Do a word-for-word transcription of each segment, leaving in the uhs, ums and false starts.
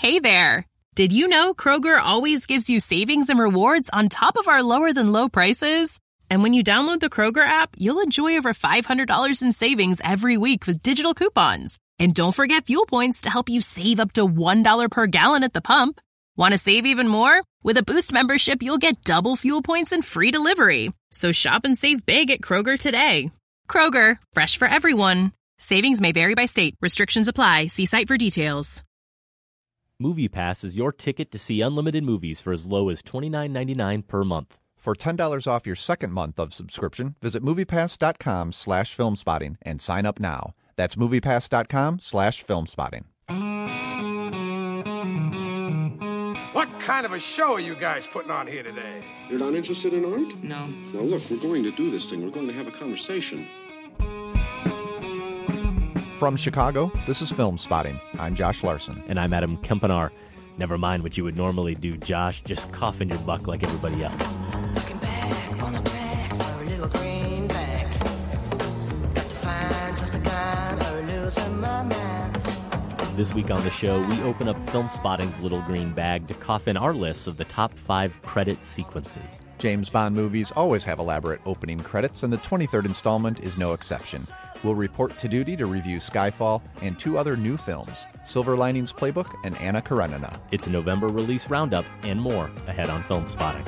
Hey there! Did you know Kroger always gives you savings and rewards on top of our lower-than-low prices? And when you download the Kroger app, you'll enjoy over five hundred dollars in savings every week with digital coupons. And don't forget fuel points to help you save up to one dollar per gallon at the pump. Want to save even more? With a Boost membership, you'll get double fuel points and free delivery. So shop and save big at Kroger today. Kroger, fresh for everyone. Savings may vary by state. Restrictions apply. See site for details. MoviePass is your ticket to see unlimited movies for as low as twenty-nine ninety-nine per month. For ten dollars off your second month of subscription, visit MoviePass.com slash filmspotting and sign up now. That's MoviePass.com slash filmspotting. What kind of a show are you guys putting on here today? You're not interested in art? No. Now look, we're going to do this thing. We're going to have a conversation. From Chicago, this is Film Spotting. I'm Josh Larson. And I'm Adam Kempenar. Never mind what you would normally do, Josh. Just cough in your buck like everybody else. Looking back on the track for a little greenback. Got to find just the kind of losing my mind. This week on the show, we open up Film Spotting's little green bag to cough in our lists of the top five credit sequences. James Bond movies always have elaborate opening credits, and the twenty-third installment is no exception. We'll report to duty to review Skyfall and two other new films, Silver Linings Playbook and Anna Karenina. It's a November release roundup and more ahead on Film Spotting.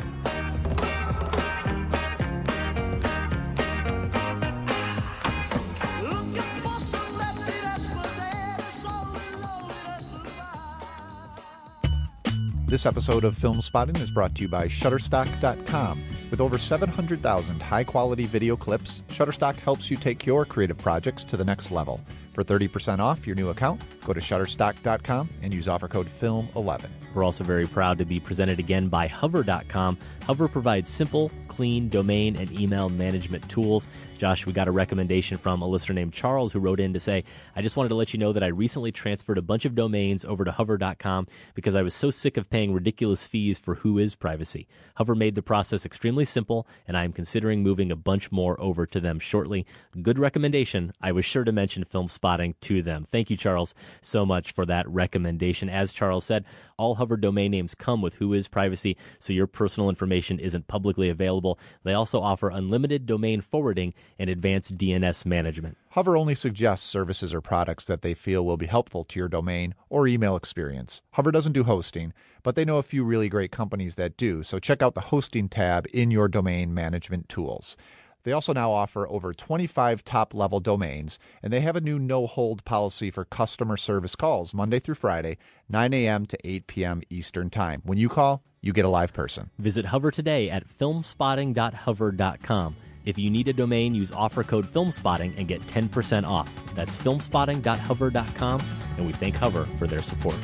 This episode of Film Spotting is brought to you by Shutterstock dot com. With over seven hundred thousand high-quality video clips, Shutterstock helps you take your creative projects to the next level. For thirty percent off your new account, go to Shutterstock dot com and use offer code film eleven. We're also very proud to be presented again by Hover dot com. Hover provides simple, clean domain and email management tools. Josh, we got a recommendation from a listener named Charles who wrote in to say, I just wanted to let you know that I recently transferred a bunch of domains over to Hover dot com because I was so sick of paying ridiculous fees for Whois Privacy. Hover made the process extremely simple, and I am considering moving a bunch more over to them shortly. Good recommendation. I was sure to mention Film Spotting to them. Thank you, Charles, so much for that recommendation. As Charles said, all Hover domain names come with Whois Privacy, so your personal information isn't publicly available. They also offer unlimited domain forwarding and advanced D N S management. Hover only suggests services or products that they feel will be helpful to your domain or email experience. Hover doesn't do hosting, but they know a few really great companies that do, so check out the hosting tab in your domain management tools. They also now offer over twenty-five top-level domains, and they have a new no-hold policy for customer service calls Monday through Friday, nine a.m. to eight p.m. Eastern Time. When you call, you get a live person. Visit Hover today at filmspotting dot hover dot com. If you need a domain, use offer code FilmSpotting and get ten percent off. That's filmspotting dot hover dot com, and we thank Hover for their support.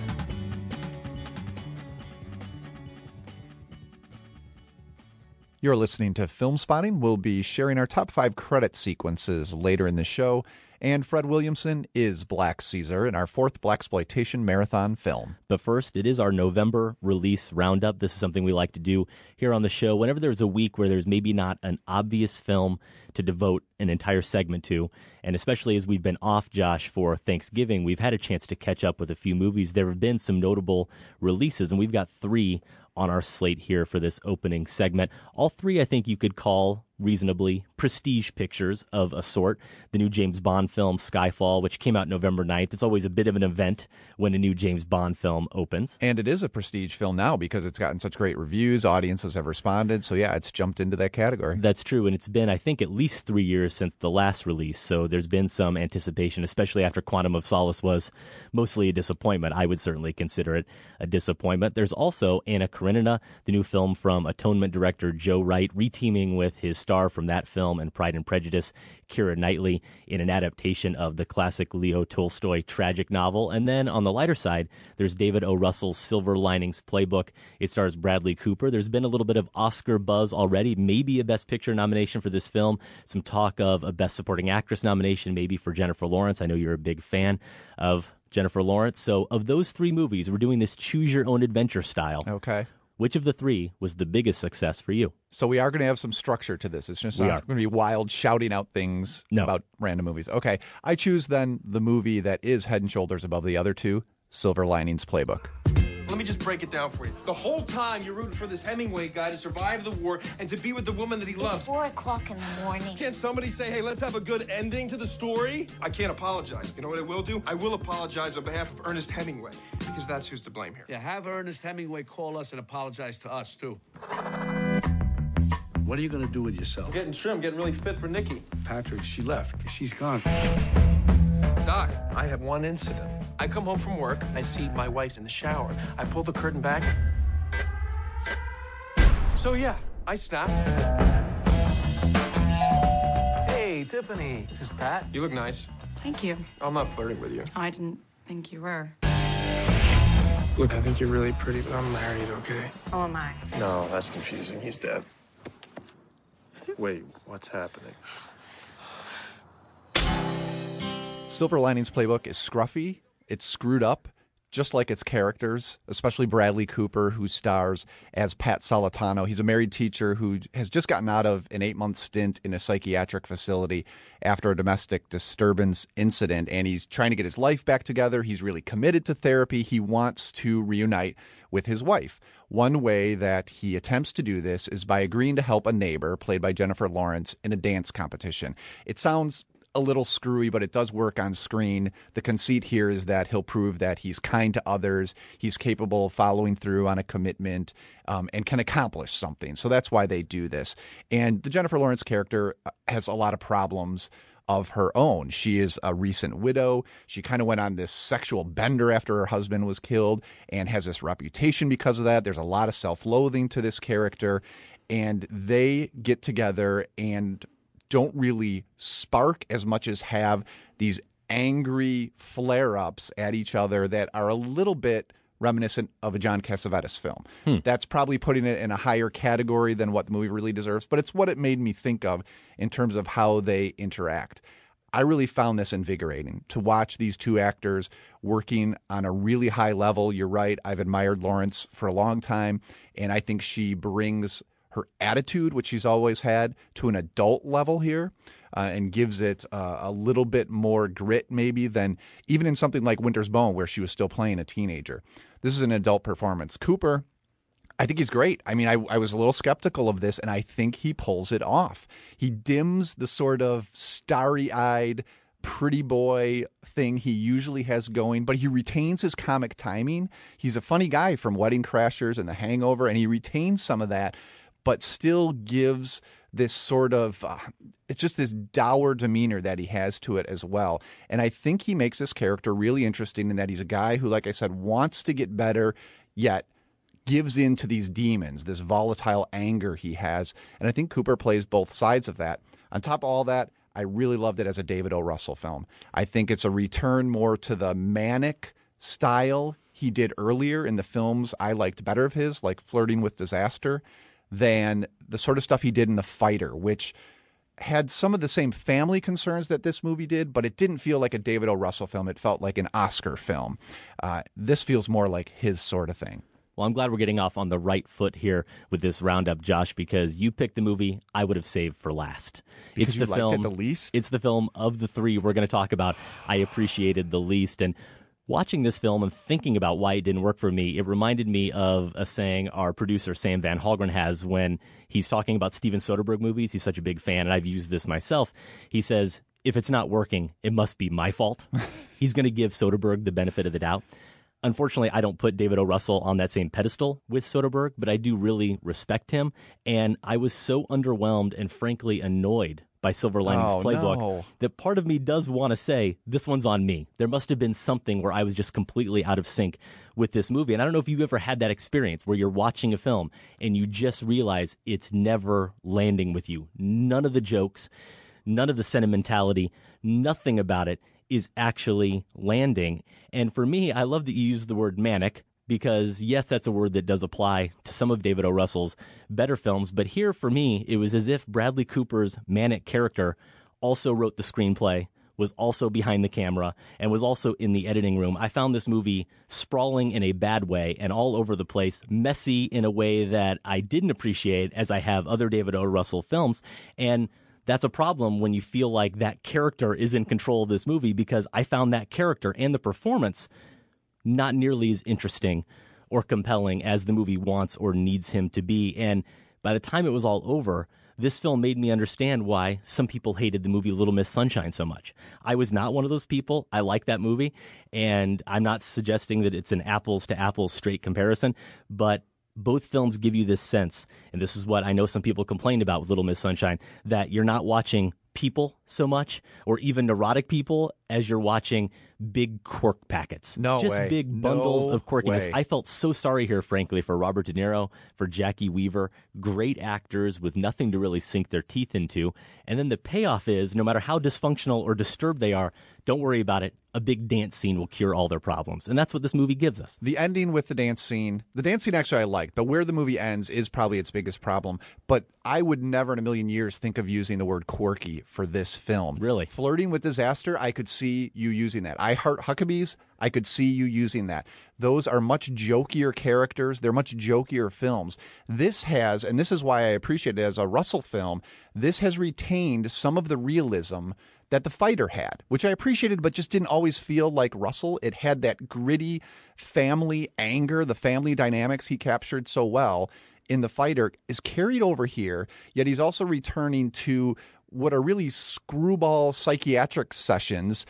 You're listening to Film Spotting. We'll be sharing our top five credit sequences later in the show. And Fred Williamson is Black Caesar in our fourth blaxploitation marathon film. But first, it is our November release roundup. This is something we like to do here on the show. Whenever there's a week where there's maybe not an obvious film to devote an entire segment to, and especially as we've been off, Josh, for Thanksgiving, we've had a chance to catch up with a few movies. There have been some notable releases, and we've got three on our slate here for this opening segment. All three, I think you could call reasonably prestige pictures of a sort. The new James Bond film, Skyfall, which came out November ninth. It's always a bit of an event when a new James Bond film opens. And it is a prestige film now because it's gotten such great reviews. Audiences have responded. So, yeah, it's jumped into that category. That's true. And it's been, I think, at least three years since the last release. So there's been some anticipation, especially after Quantum of Solace was mostly a disappointment. I would certainly consider it a disappointment. There's also Anna Karenina, the new film from Atonement director Joe Wright, reteaming with his star from that film and Pride and Prejudice, Keira Knightley, in an adaptation of the classic Leo Tolstoy tragic novel. And then on the lighter side, there's David O. Russell's Silver Linings Playbook. It stars Bradley Cooper. There's been a little bit of Oscar buzz already, maybe a Best Picture nomination for this film, some talk of a Best Supporting Actress nomination maybe for Jennifer Lawrence. I know you're a big fan of Jennifer Lawrence. So of those three movies, we're doing this choose-your-own-adventure style. Okay. Which of the three was the biggest success for you? So we are going to have some structure to this. It's just We not are. going to be wild shouting out things No. about random movies. Okay. I choose then the movie that is head and shoulders above the other two, Silver Linings Playbook. me just break it down for you. The whole time you're rooting for this Hemingway guy to survive the war and to be with the woman that he loves. It's four o'clock in the morning. Can't somebody say, hey, let's have a good ending to the story? I can't apologize. You know what I will do? I will apologize on behalf of Ernest Hemingway, because that's who's to blame here. Yeah, have Ernest Hemingway call us and apologize to us, too. What are you going to do with yourself? I'm getting trim, getting really fit for Nikki. Patrick, she left. She's gone. Doc, I have one incident. I come home from work, I see my wife's in the shower. I pull the curtain back. So yeah, I snapped. Hey, Tiffany. This is Pat. You look nice. Thank you. I'm not flirting with you. I didn't think you were. Look, I think you're really pretty, but I'm married, okay? So am I. No, that's confusing. He's dead. Wait, what's happening? Silver Linings Playbook is scruffy. It's screwed up, just like its characters, especially Bradley Cooper, who stars as Pat Solitano. He's a married teacher who has just gotten out of an eight-month stint in a psychiatric facility after a domestic disturbance incident, and he's trying to get his life back together. He's really committed to therapy. He wants to reunite with his wife. One way that he attempts to do this is by agreeing to help a neighbor, played by Jennifer Lawrence, in a dance competition. It sounds a little screwy, but it does work on screen. The conceit here is that he'll prove that he's kind to others, he's capable of following through on a commitment, um, and can accomplish something. So that's why they do this. And the Jennifer Lawrence character has a lot of problems of her own. She is a recent widow. She kind of went on this sexual bender after her husband was killed and has this reputation because of that. There's a lot of self-loathing to this character, and they get together and don't really spark as much as have these angry flare-ups at each other that are a little bit reminiscent of a John Cassavetes film. Hmm. That's probably putting it in a higher category than what the movie really deserves, but it's what it made me think of in terms of how they interact. I really found this invigorating to watch these two actors working on a really high level. You're right, I've admired Lawrence for a long time, and I think she brings her attitude, which she's always had, to an adult level here, uh, and gives it uh, a little bit more grit maybe than even in something like Winter's Bone, where she was still playing a teenager. This is an adult performance. Cooper, I think he's great. I mean, I, I was a little skeptical of this, and I think he pulls it off. He dims the sort of starry-eyed, pretty boy thing he usually has going, but he retains his comic timing. He's a funny guy from Wedding Crashers and The Hangover, and he retains some of that, but still gives this sort of, uh, it's just this dour demeanor that he has to it as well. And I think he makes this character really interesting in that he's a guy who, like I said, wants to get better, yet gives in to these demons, this volatile anger he has. And I think Cooper plays both sides of that. On top of all that, I really loved it as a David O. Russell film. I think it's a return more to the manic style he did earlier in the films I liked better of his, like Flirting with Disaster, than the sort of stuff he did in The Fighter, which had some of the same family concerns that this movie did, but it didn't feel like a David O. Russell film. It felt like an Oscar film. Uh, this feels more like his sort of thing. Well, I'm glad we're getting off on the right foot here with this roundup, Josh, because you picked the movie I would have saved for last. Because it's you the liked film, it the least? It's the film of the three we're going to talk about I appreciated the least. And watching this film and thinking about why it didn't work for me, it reminded me of a saying our producer Sam Van Hallgren has when he's talking about Steven Soderbergh movies. He's such a big fan, and I've used this myself. He says, if it's not working, it must be my fault. He's going to give Soderbergh the benefit of the doubt. Unfortunately, I don't put David O. Russell on that same pedestal with Soderbergh, but I do really respect him. And I was so underwhelmed and frankly annoyed by Silver Linings oh, Playbook no. that part of me does want to say, this one's on me. There must have been something where I was just completely out of sync with this movie. And I don't know if you've ever had that experience where you're watching a film and you just realize it's never landing with you. None of the jokes, none of the sentimentality, nothing about it is actually landing. And for me, I love that you use the word manic, because yes, that's a word that does apply to some of David O. Russell's better films. But here, for me, it was as if Bradley Cooper's manic character also wrote the screenplay, was also behind the camera, and was also in the editing room. I found this movie sprawling in a bad way and all over the place, messy in a way that I didn't appreciate as I have other David O. Russell films. And that's a problem when you feel like that character is in control of this movie, because I found that character and the performance not nearly as interesting or compelling as the movie wants or needs him to be. And by the time it was all over, this film made me understand why some people hated the movie Little Miss Sunshine so much. I was not one of those people. I like that movie, and I'm not suggesting that it's an apples to apples straight comparison, but both films give you this sense, and this is what I know some people complained about with Little Miss Sunshine, that you're not watching people so much, or even neurotic people, as you're watching big quirk packets. No Just way. big bundles No of quirkiness. way. I felt so sorry here, frankly, for Robert De Niro, for Jackie Weaver, great actors with nothing to really sink their teeth into. And then the payoff is, no matter how dysfunctional or disturbed they are, don't worry about it. A big dance scene will cure all their problems. And that's what this movie gives us. The ending with the dance scene, the dance scene actually I like, but where the movie ends is probably its biggest problem. But I would never in a million years think of using the word quirky for this film. Really? Flirting with Disaster, I could see you using that. I Heart Huckabees, I could see you using that. Those are much jokier characters. They're much jokier films. This has, and this is why I appreciate it as a Russell film, this has retained some of the realism that The Fighter had, which I appreciated, but just didn't always feel like Russell. It had that gritty family anger, the family dynamics he captured so well in The Fighter is carried over here, yet he's also returning to what are really screwball psychiatric sessions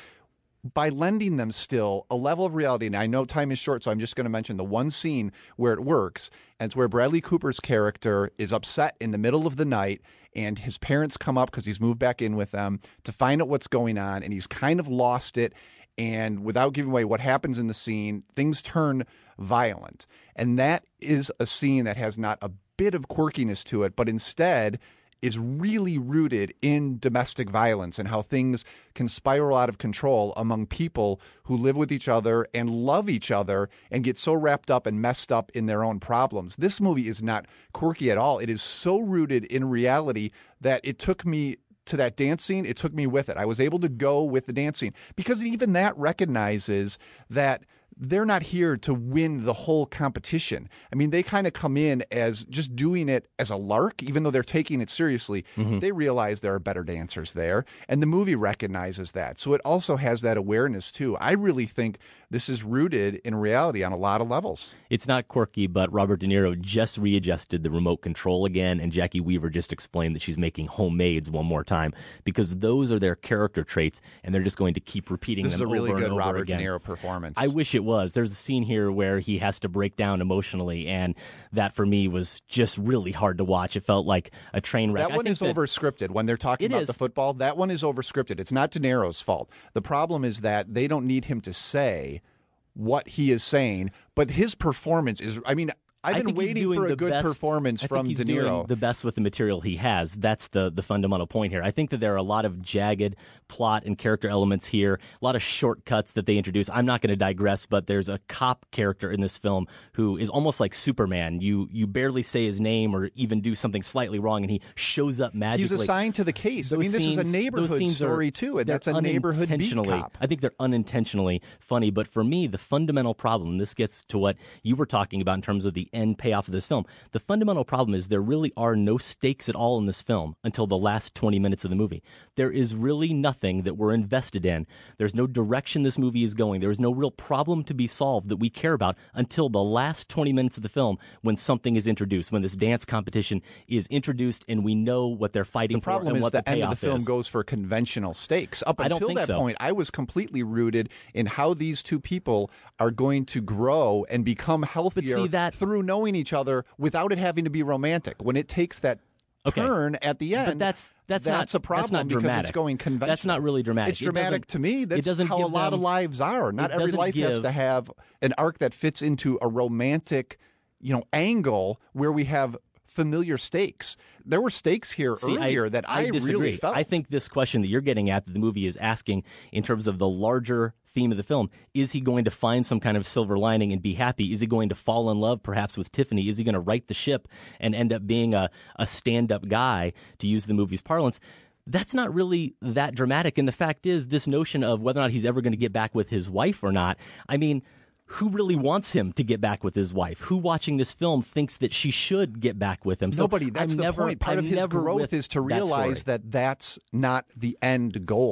by lending them still a level of reality. And I know time is short, so I'm just going to mention the one scene where it works, and it's where Bradley Cooper's character is upset in the middle of the night, and his parents come up because he's moved back in with them to find out what's going on, and he's kind of lost it. And without giving away what happens in the scene, things turn violent. And that is a scene that has not a bit of quirkiness to it, but instead is really rooted in domestic violence and how things can spiral out of control among people who live with each other and love each other and get so wrapped up and messed up in their own problems. This movie is not quirky at all. It is so rooted in reality that it took me to that dance scene. It took me with it. I was able to go with the dance scene because even that recognizes that they're not here to win the whole competition. I mean, they kind of come in as just doing it as a lark, even though they're taking it seriously. Mm-hmm. They realize there are better dancers there, and the movie recognizes that. So it also has that awareness, too. I really think this is rooted in reality on a lot of levels. It's not quirky, but Robert De Niro just readjusted the remote control again, and Jackie Weaver just explained that she's making homemades one more time because those are their character traits, and they're just going to keep repeating this them over and over again. This is a really good Robert De Niro performance. I wish it was. There's a scene here where he has to break down emotionally, and that for me was just really hard to watch. It felt like a train wreck. That one is over-scripted. When they're talking about is. the football, that one is over-scripted. It's not De Niro's fault. The problem is that they don't need him to say what he is saying, but his performance is, I mean, I've I been waiting for a good best, performance I from think he's De Niro. Doing the best with the material he has. That's the the fundamental point here. I think that there are a lot of jagged plot and character elements here, a lot of shortcuts that they introduce. I'm not going to digress, but there's a cop character in this film who is almost like Superman. You you barely say his name or even do something slightly wrong, and he shows up magically. He's assigned to the case. Those I mean, this scenes, is a neighborhood story, are, too, and that's a neighborhood beat cop. I think they're unintentionally funny, but for me, the fundamental problem, and this gets to what you were talking about in terms of the end payoff of this film, the fundamental problem is there really are no stakes at all in this film until the last twenty minutes of the movie. There is really nothing that we're invested in. There's no direction this movie is going. There is no real problem to be solved that we care about until the last twenty minutes of the film when something is introduced, when this dance competition is introduced and we know what they're fighting the problem for and is what the, the end of the film is. goes for conventional stakes. Up I don't until think that so. point, I was completely rooted in how these two people are going to grow and become healthier see, that, through knowing each other without it having to be romantic. When it takes that okay. turn at the end, but that's that's, that's not, a problem that's not because dramatic. it's going conventional. That's not really dramatic. It's dramatic to me. That's it doesn't how a give lot them, of lives are. Not every life give, has to have an arc that fits into a romantic, you know, angle where we have familiar stakes. There were stakes here See, earlier I, that I, I disagree. really felt. I think this question that you're getting at, that the movie is asking in terms of the larger theme of the film, is he going to find some kind of silver lining and be happy? Is he going to fall in love perhaps with Tiffany? Is he going to right the ship and end up being a, a stand-up guy, to use the movie's parlance? That's not really that dramatic. And the fact is, this notion of whether or not he's ever going to get back with his wife or not, I mean, who really wants him to get back with his wife? Who watching this film thinks that she should get back with him? So Nobody. That's I'm the never, point. Part I'm of his growth is to realize that, that that's not the end goal.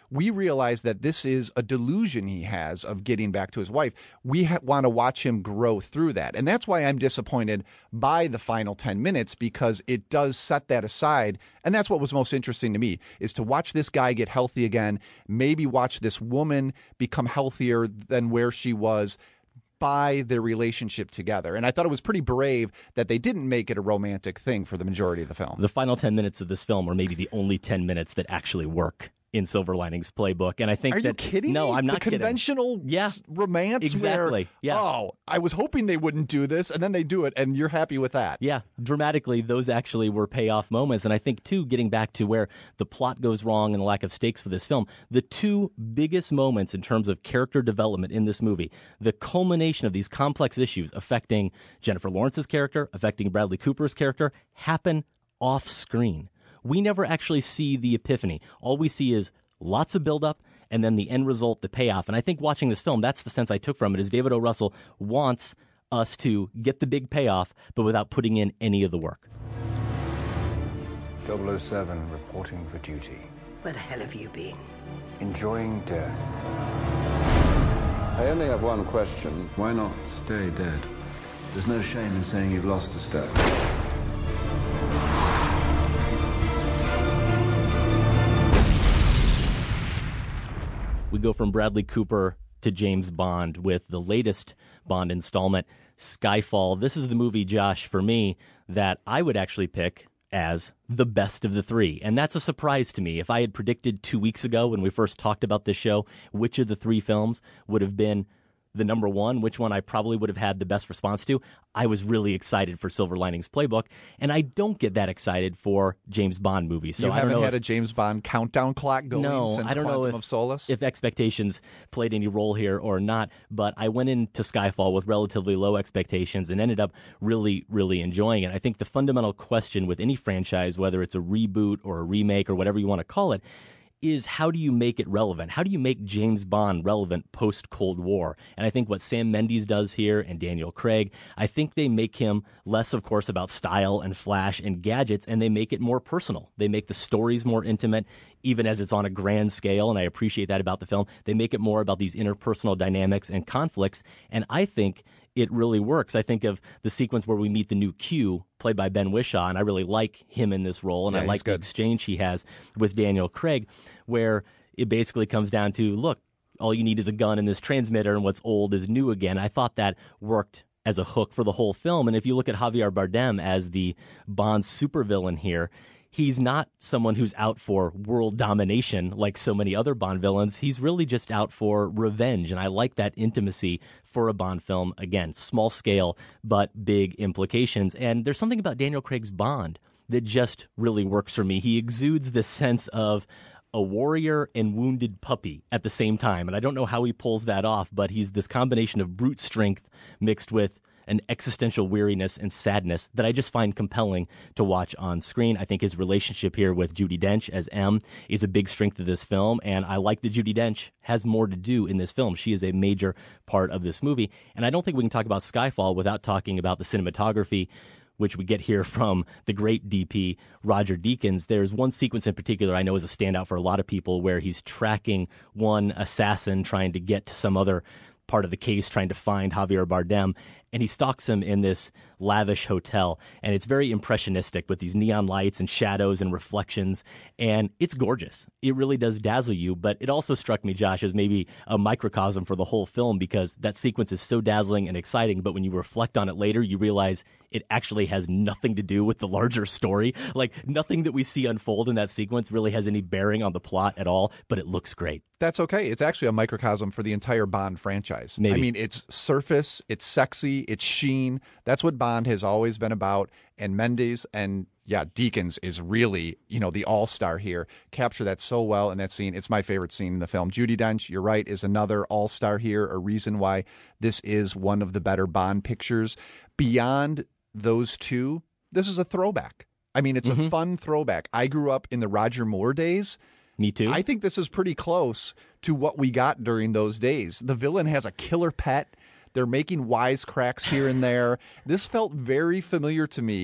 we realize that this is a delusion he has of getting back to his wife. We ha- want to watch him grow through that. And that's why I'm disappointed by the final ten minutes, because it does set that aside. And that's what was most interesting to me, is to watch this guy get healthy again, maybe watch this woman become healthier than where she was by their relationship together. And I thought it was pretty brave that they didn't make it a romantic thing for the majority of the film. The final ten minutes of this film are maybe the only ten minutes that actually work in Silver Linings Playbook. And I think Are that... you kidding No, me? I'm not the conventional kidding. Yeah. romance Exactly. where, Yeah. oh, I was hoping they wouldn't do this, and then they do it, and you're happy with that. Yeah, dramatically, those actually were payoff moments. And I think, too, getting back to where the plot goes wrong and the lack of stakes for this film, the two biggest moments in terms of character development in this movie, the culmination of these complex issues affecting Jennifer Lawrence's character, affecting Bradley Cooper's character, happen off screen. We never actually see the epiphany. All we see is lots of buildup, and then the end result, the payoff. And I think watching this film, that's the sense I took from it, is David O. Russell wants us to get the big payoff, but without putting in any of the work. double oh seven, reporting for duty. Where the hell have you been? Enjoying death. I only have one question. Why not stay dead? There's no shame in saying you've lost a step. We go from Bradley Cooper to James Bond with the latest Bond installment, Skyfall. This is the movie, Josh, for me, that I would actually pick as the best of the three. And that's a surprise to me. If I had predicted two weeks ago when we first talked about this show, which of the three films would have been the number one, which one I probably would have had the best response to, I was really excited for Silver Linings Playbook, and I don't get that excited for James Bond movies. So you I don't haven't know had if, a James Bond countdown clock going no, since I don't Quantum know if, of Solace? if expectations played any role here or not, but I went into Skyfall with relatively low expectations and ended up really, really enjoying it. I think the fundamental question with any franchise, whether it's a reboot or a remake or whatever you want to call it, is how do you make it relevant? How do you make James Bond relevant post-Cold War? And I think what Sam Mendes does here and Daniel Craig, I think they make him less, of course, about style and flash and gadgets, and they make it more personal. They make the stories more intimate, even as it's on a grand scale, and I appreciate that about the film. They make it more about these interpersonal dynamics and conflicts, and I think it really works. I think of the sequence where we meet the new Q, played by Ben Whishaw, and I really like him in this role, and yeah, I like the exchange he has with Daniel Craig, where it basically comes down to, look, all you need is a gun and this transmitter, and what's old is new again. I thought that worked as a hook for the whole film, and if you look at Javier Bardem as the Bond supervillain here, he's not someone who's out for world domination like so many other Bond villains. He's really just out for revenge, and I like that intimacy for a Bond film. Again, small scale, but big implications. And there's something about Daniel Craig's Bond that just really works for me. He exudes this sense of a warrior and wounded puppy at the same time. And I don't know how he pulls that off, but he's this combination of brute strength mixed with an existential weariness and sadness that I just find compelling to watch on screen. I think his relationship here with Judi Dench as M is a big strength of this film, and I like that Judi Dench has more to do in this film. She is a major part of this movie, and I don't think we can talk about Skyfall without talking about the cinematography, which we get here from the great D P, Roger Deakins. There's one sequence in particular I know is a standout for a lot of people where he's tracking one assassin trying to get to some other part of the case, trying to find Javier Bardem, and he stalks him in this lavish hotel, and it's very impressionistic with these neon lights and shadows and reflections, and it's gorgeous. It really does dazzle you, but it also struck me, Josh, as maybe a microcosm for the whole film, because that sequence is so dazzling and exciting, but when you reflect on it later, you realize it actually has nothing to do with the larger story. Like, nothing that we see unfold in that sequence really has any bearing on the plot at all, but it looks great. That's okay. It's actually a microcosm for the entire Bond franchise. Maybe. I mean, it's surface, it's sexy, it's sheen. That's what Bond has always been about. And Mendes and, yeah, Deakins is really, you know, the all-star here. Capture that so well in that scene. It's my favorite scene in the film. Judi Dench, you're right, is another all-star here, a reason why this is one of the better Bond pictures. Beyond those two, this is a throwback. I mean, it's mm-hmm. a fun throwback. I grew up in the Roger Moore days. Me too. I think this is pretty close to what we got during those days. The villain has a killer pet. They're making wisecracks here and there. This felt very familiar to me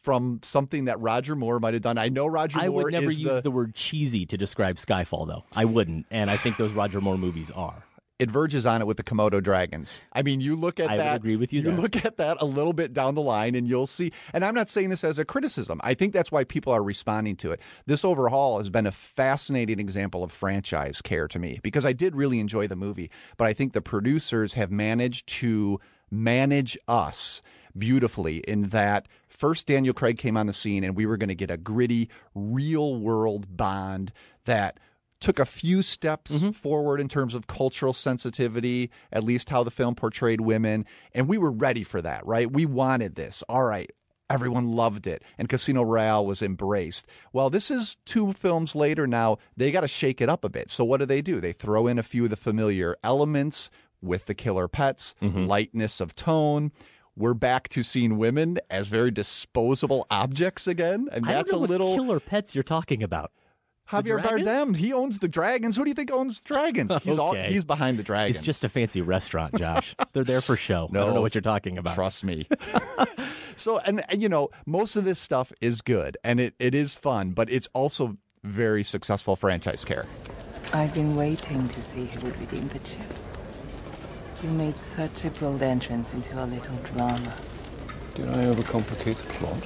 from something that Roger Moore might have done. I know Roger I Moore would never is use the, the word cheesy to describe Skyfall, though. I wouldn't, and I think those Roger Moore movies are. It verges on it with the Komodo dragons. I mean, you look at I that. would agree with you You there. look at that a little bit down the line, and you'll see. And I'm not saying this as a criticism. I think that's why people are responding to it. This overhaul has been a fascinating example of franchise care to me, because I did really enjoy the movie. But I think the producers have managed to manage us beautifully in that first Daniel Craig came on the scene, and we were going to get a gritty, real-world Bond that took a few steps mm-hmm. forward in terms of cultural sensitivity, at least how the film portrayed women. And we were ready for that, right? We wanted this. All right. Everyone loved it. And Casino Royale was embraced. Well, this is two films later now. They got to shake it up a bit. So what do they do? They throw in a few of the familiar elements with the killer pets, mm-hmm. lightness of tone. We're back to seeing women as very disposable objects again. And that's I don't know a little what killer pets you're talking about. Javier Bardem, he owns the dragons. Who do you think owns the dragons? He's all, okay. he's behind the dragons. It's just a fancy restaurant, Josh. They're there for show. No, I don't know what you're talking about. Trust me. So, and, and you know, most of this stuff is good, and it, it is fun, but it's also very successful franchise care. I've been waiting to see who would redeem the chip. You made such a bold entrance into a little drama. Did I overcomplicate the plot?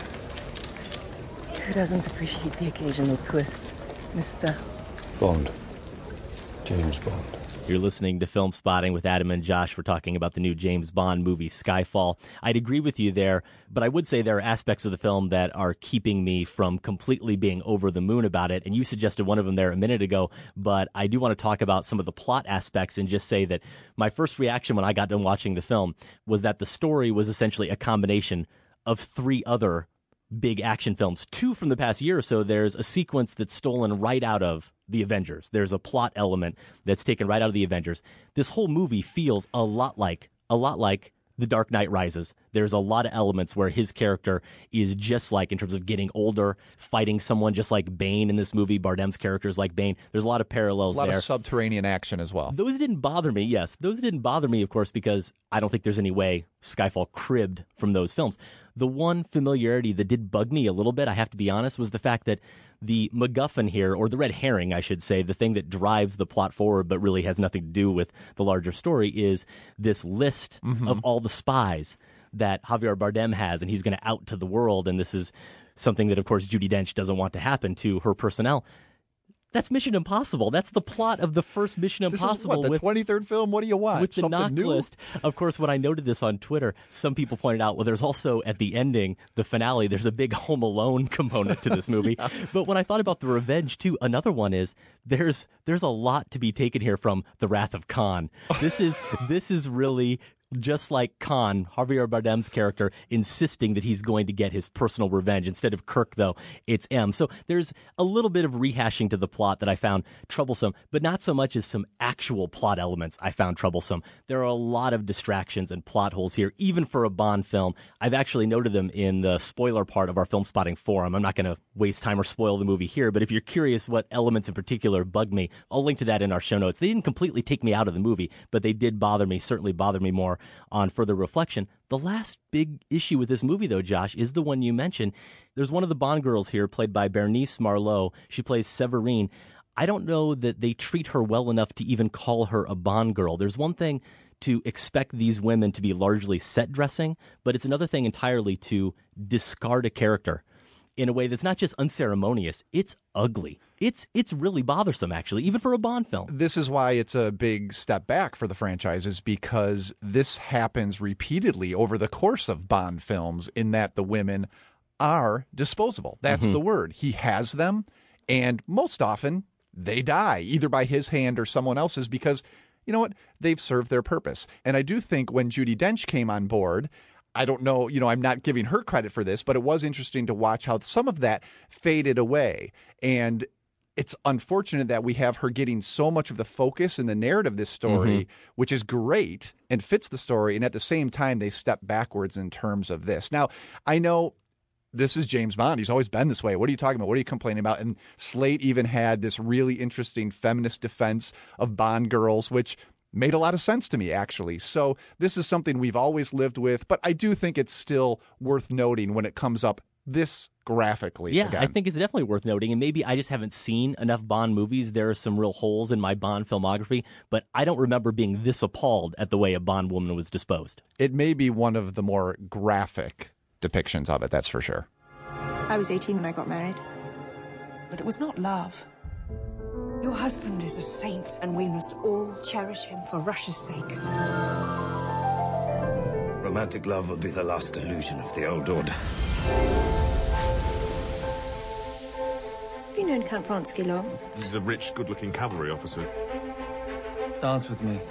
Who doesn't appreciate the occasional twist, Mister Bond. James Bond. You're listening to Film Spotting with Adam and Josh. We're talking about the new James Bond movie, Skyfall. I'd agree with you there, but I would say there are aspects of the film that are keeping me from completely being over the moon about it, and you suggested one of them there a minute ago, but I do want to talk about some of the plot aspects and just say that my first reaction when I got done watching the film was that the story was essentially a combination of three other big action films. Two from the past year or so, there's a sequence that's stolen right out of The Avengers. There's a plot element that's taken right out of The Avengers. This whole movie feels a lot like, a lot like The Dark Knight Rises. There's a lot of elements where his character is just like, in terms of getting older, fighting someone just like Bane in this movie. Bardem's character is like Bane. There's a lot of parallels there. A lot there. of subterranean action as well. Those didn't bother me, yes. Those didn't bother me, of course, because I don't think there's any way Skyfall cribbed from those films. The one familiarity that did bug me a little bit, I have to be honest, was the fact that the MacGuffin here, or the red herring, I should say, the thing that drives the plot forward but really has nothing to do with the larger story, is this list mm-hmm. of all the spies that Javier Bardem has, and he's going to out to the world, and this is something that, of course, Judi Dench doesn't want to happen to her personnel. That's Mission Impossible. That's the plot of the first Mission Impossible. This is what, the with, twenty-third film? What do you want? With the Something knock new? list. Of course, when I noted this on Twitter, some people pointed out, well, there's also, at the ending, the finale, there's a big Home Alone component to this movie. yeah. But when I thought about the revenge, too, another one is, there's there's a lot to be taken here from The Wrath of Khan. This is This is really... just like Khan, Javier Bardem's character, insisting that he's going to get his personal revenge. Instead of Kirk, though, it's M. So there's a little bit of rehashing to the plot that I found troublesome, but not so much as some actual plot elements I found troublesome. There are a lot of distractions and plot holes here, even for a Bond film. I've actually noted them in the spoiler part of our Film Spotting forum. I'm not going to waste time or spoil the movie here, but if you're curious what elements in particular bugged me, I'll link to that in our show notes. They didn't completely take me out of the movie, but they did bother me, certainly bother me more on further reflection. The last big issue with this movie, though, Josh, is the one you mentioned. There's one of the Bond girls here, played by Bernice Marlowe. She plays Severine. I don't know that they treat her well enough to even call her a Bond girl. There's one thing to expect these women to be largely set dressing, but it's another thing entirely to discard a character in a way that's not just unceremonious, it's ugly. It's it's really bothersome, actually, even for a Bond film. This is why it's a big step back for the franchises, because this happens repeatedly over the course of Bond films, in that the women are disposable. That's mm-hmm. the word. He has them, and most often they die, either by his hand or someone else's, because, you know what, they've served their purpose. And I do think when Judi Dench came on board, I don't know, you know, I'm not giving her credit for this, but it was interesting to watch how some of that faded away. And it's unfortunate that we have her getting so much of the focus in the narrative of this story, mm-hmm. which is great and fits the story. And at the same time, they step backwards in terms of this. Now, I know this is James Bond. He's always been this way. What are you talking about? What are you complaining about? And Slate even had this really interesting feminist defense of Bond girls, which made a lot of sense to me, actually. So this is something we've always lived with, but I do think it's still worth noting when it comes up this graphically. Yeah, again. I think it's definitely worth noting, and maybe I just haven't seen enough Bond movies. There are some real holes in my Bond filmography, but I don't remember being this appalled at the way a Bond woman was disposed. It may be one of the more graphic depictions of it, that's for sure. I was eighteen when I got married. But it was not love. Your husband is a saint, and we must all cherish him for Russia's sake. Romantic love will be the last illusion of the old order. Have you known Count Vronsky long? He's a rich, good-looking cavalry officer. Dance with me.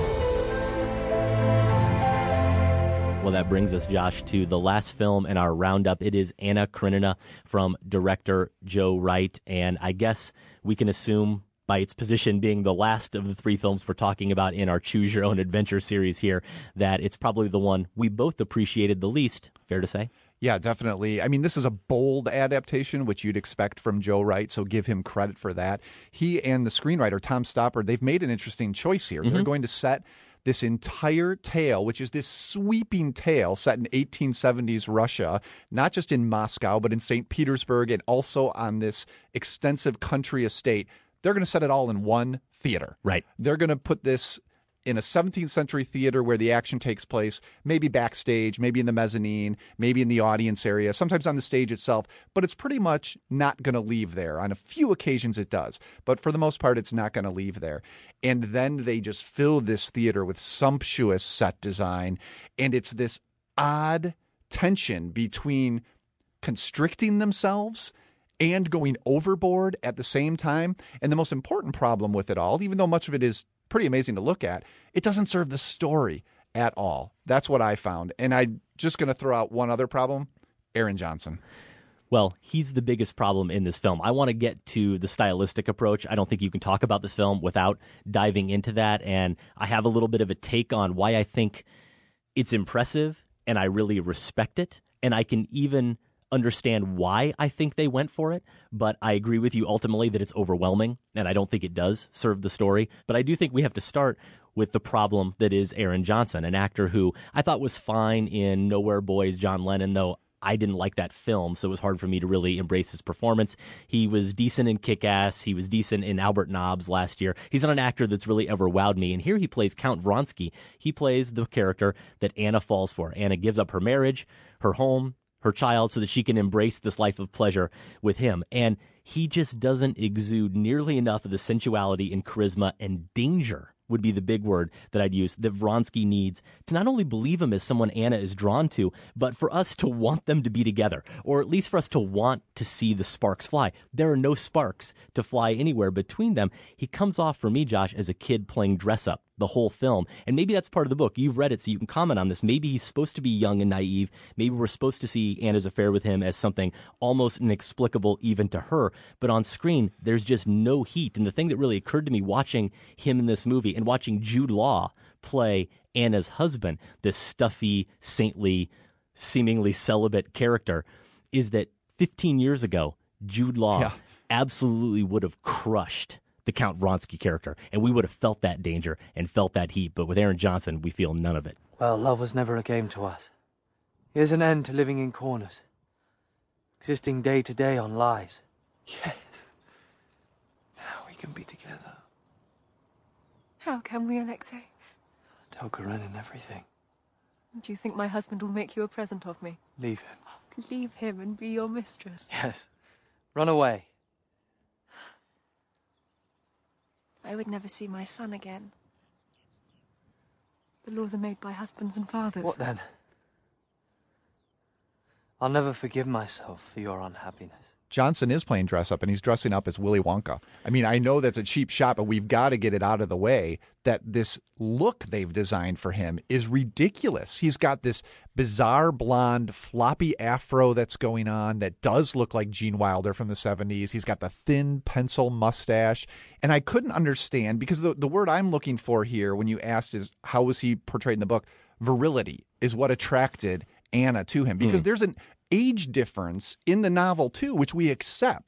Well, that brings us, Josh, to the last film in our roundup. It is Anna Karenina from director Joe Wright, and I guess we can assume by its position being the last of the three films we're talking about in our Choose Your Own Adventure series here, that it's probably the one we both appreciated the least. Fair to say? Yeah, definitely. I mean, this is a bold adaptation, which you'd expect from Joe Wright, so give him credit for that. He and the screenwriter, Tom Stoppard, they've made an interesting choice here. Mm-hmm. They're going to set this entire tale, which is this sweeping tale set in eighteen seventies Russia, not just in Moscow, but in Saint Petersburg and also on this extensive country estate. They're going to set it all in one theater. Right. They're going to put this in a seventeenth century theater where the action takes place, maybe backstage, maybe in the mezzanine, maybe in the audience area, sometimes on the stage itself, but it's pretty much not going to leave there. On a few occasions it does, but for the most part it's not going to leave there. And then they just fill this theater with sumptuous set design, and it's this odd tension between constricting themselves and going overboard at the same time. And the most important problem with it all, even though much of it is pretty amazing to look at, it doesn't serve the story at all. That's what I found. And I'm just going to throw out one other problem, Aaron Johnson. Well, he's the biggest problem in this film. I want to get to the stylistic approach. I don't think you can talk about this film without diving into that. And I have a little bit of a take on why I think it's impressive and I really respect it. And I can even understand why I think they went for it, but I agree with you ultimately that it's overwhelming, and I don't think it does serve the story. But I do think we have to start with the problem that is Aaron Johnson, an actor who I thought was fine in Nowhere Boys, John Lennon, though I didn't like that film, so it was hard for me to really embrace his performance. He was decent in Kick-Ass. He was decent in Albert Nobbs last year. He's not an actor that's really ever wowed me, and here he plays Count Vronsky. He plays the character that Anna falls for. Anna gives up her marriage, her home, her child, so that she can embrace this life of pleasure with him. And he just doesn't exude nearly enough of the sensuality and charisma and danger would be the big word that I'd use, that Vronsky needs to not only believe him as someone Anna is drawn to, but for us to want them to be together, or at least for us to want to see the sparks fly. There are no sparks to fly anywhere between them. He comes off for me, Josh, as a kid playing dress-up the whole film. And maybe that's part of the book. You've read it, so you can comment on this. Maybe he's supposed to be young and naive. Maybe we're supposed to see Anna's affair with him as something almost inexplicable even to her. But on screen, there's just no heat. And the thing that really occurred to me watching him in this movie and watching Jude Law play Anna's husband, this stuffy, saintly, seemingly celibate character, is that fifteen years ago, Jude Law yeah. absolutely would have crushed the Count Vronsky character, and we would have felt that danger and felt that heat. But with Aaron Johnson, we feel none of it. Well, love was never a game to us. Here's an end to living in corners, existing day to day on lies. Yes. Now we can be together. How can we, Alexei? Tell Karenin everything. Do you think my husband will make you a present of me? Leave him. Leave him and be your mistress? Yes. Run away. I would never see my son again. The laws are made by husbands and fathers. What then? I'll never forgive myself for your unhappiness. Johnson is playing dress-up, and he's dressing up as Willy Wonka. I mean, I know that's a cheap shot, but we've got to get it out of the way that this look they've designed for him is ridiculous. He's got this bizarre blonde floppy afro that's going on that does look like Gene Wilder from the seventies. He's got the thin pencil mustache, and I couldn't understand, because the, the word I'm looking for here when you asked is how was he portrayed in the book, virility is what attracted Anna to him, because mm. there's an age difference in the novel too, which we accept.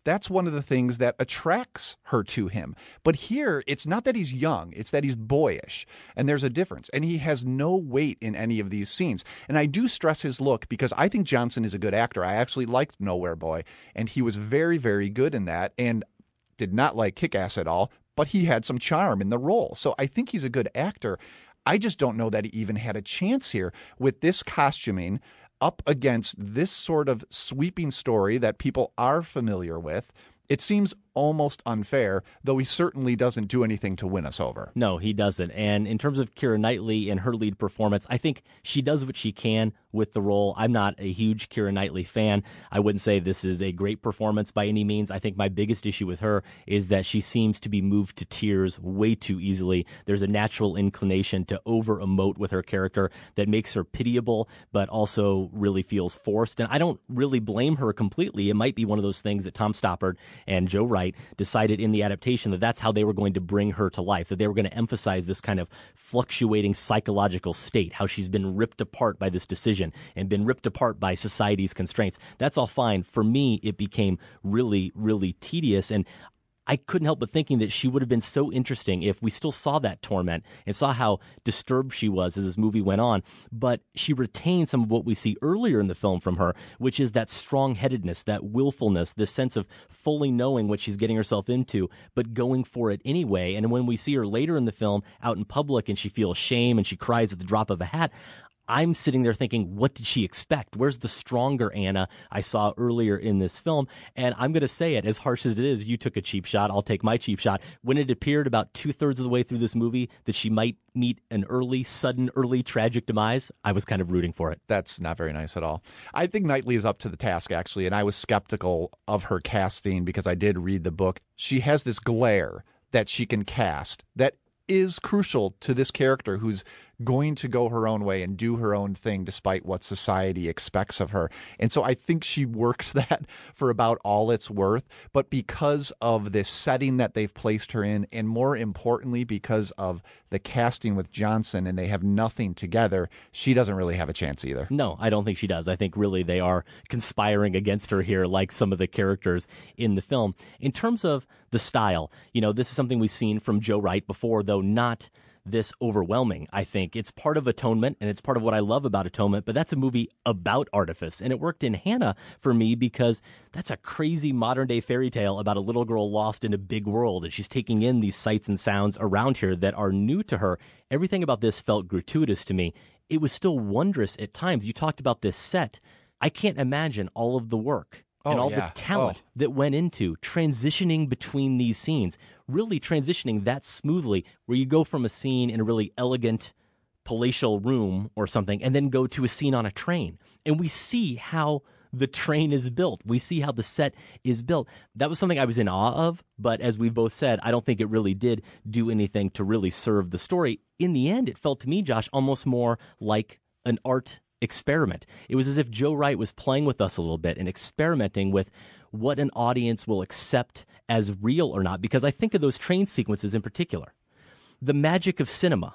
that's one of the things that attracts her to him. But here, it's not that he's young, it's that he's boyish. And there's a difference. And he has no weight in any of these scenes. And I do stress his look because I think Johnson is a good actor. I actually liked Nowhere Boy, and he was very, very good in that, and did not like Kick-Ass at all, but he had some charm in the role. So I think he's a good actor. I just don't know that he even had a chance here with this costuming up against this sort of sweeping story that people are familiar with. It seems almost unfair, though he certainly doesn't do anything to win us over. No, he doesn't. And in terms of Keira Knightley and her lead performance, I think she does what she can with the role. I'm not a huge Keira Knightley fan. I wouldn't say this is a great performance by any means. I think my biggest issue with her is that she seems to be moved to tears way too easily. There's a natural inclination to over-emote with her character that makes her pitiable, but also really feels forced. And I don't really blame her completely. It might be one of those things that Tom Stoppard and Joe Wright decided in the adaptation that that's how they were going to bring her to life, that they were going to emphasize this kind of fluctuating psychological state, how she's been ripped apart by this decision and been ripped apart by society's constraints. That's all fine. For me, it became really, really tedious, and I couldn't help but thinking that she would have been so interesting if we still saw that torment and saw how disturbed she was as this movie went on. But she retained some of what we see earlier in the film from her, which is that strong-headedness, that willfulness, this sense of fully knowing what she's getting herself into, but going for it anyway. And when we see her later in the film out in public and she feels shame and she cries at the drop of a hat, I'm sitting there thinking, what did she expect? Where's the stronger Anna I saw earlier in this film? And I'm going to say it, as harsh as it is, you took a cheap shot, I'll take my cheap shot. When it appeared about two-thirds of the way through this movie that she might meet an early, sudden, early tragic demise, I was kind of rooting for it. That's not very nice at all. I think Knightley is up to the task, actually, and I was skeptical of her casting because I did read the book. She has this glare that she can cast that is crucial to this character who's going to go her own way and do her own thing despite what society expects of her. And so I think she works that for about all it's worth. But because of this setting that they've placed her in, and more importantly, because of the casting with Johnson and they have nothing together, she doesn't really have a chance either. No, I don't think she does. I think really they are conspiring against her here, like some of the characters in the film. In terms of the style, you know, this is something we've seen from Joe Wright before, though not this overwhelming. I think it's part of Atonement, and it's part of what I love about Atonement, but that's a movie about artifice. And it worked in Hannah for me because that's a crazy modern-day fairy tale about a little girl lost in a big world, and she's taking in these sights and sounds around here that are new to her. Everything about this felt gratuitous to me. It was still wondrous at times. You talked about this set. I can't imagine all of the work and oh, all yeah. the talent oh. that went into transitioning between these scenes, really transitioning that smoothly, where you go from a scene in a really elegant palatial room or something and then go to a scene on a train. And we see how the train is built. We see how the set is built. That was something I was in awe of, but as we've both said, I don't think it really did do anything to really serve the story. In the end, it felt to me, Josh, almost more like an art experiment. It was as if Joe Wright was playing with us a little bit and experimenting with what an audience will accept as real or not, because I think of those train sequences in particular. The magic of cinema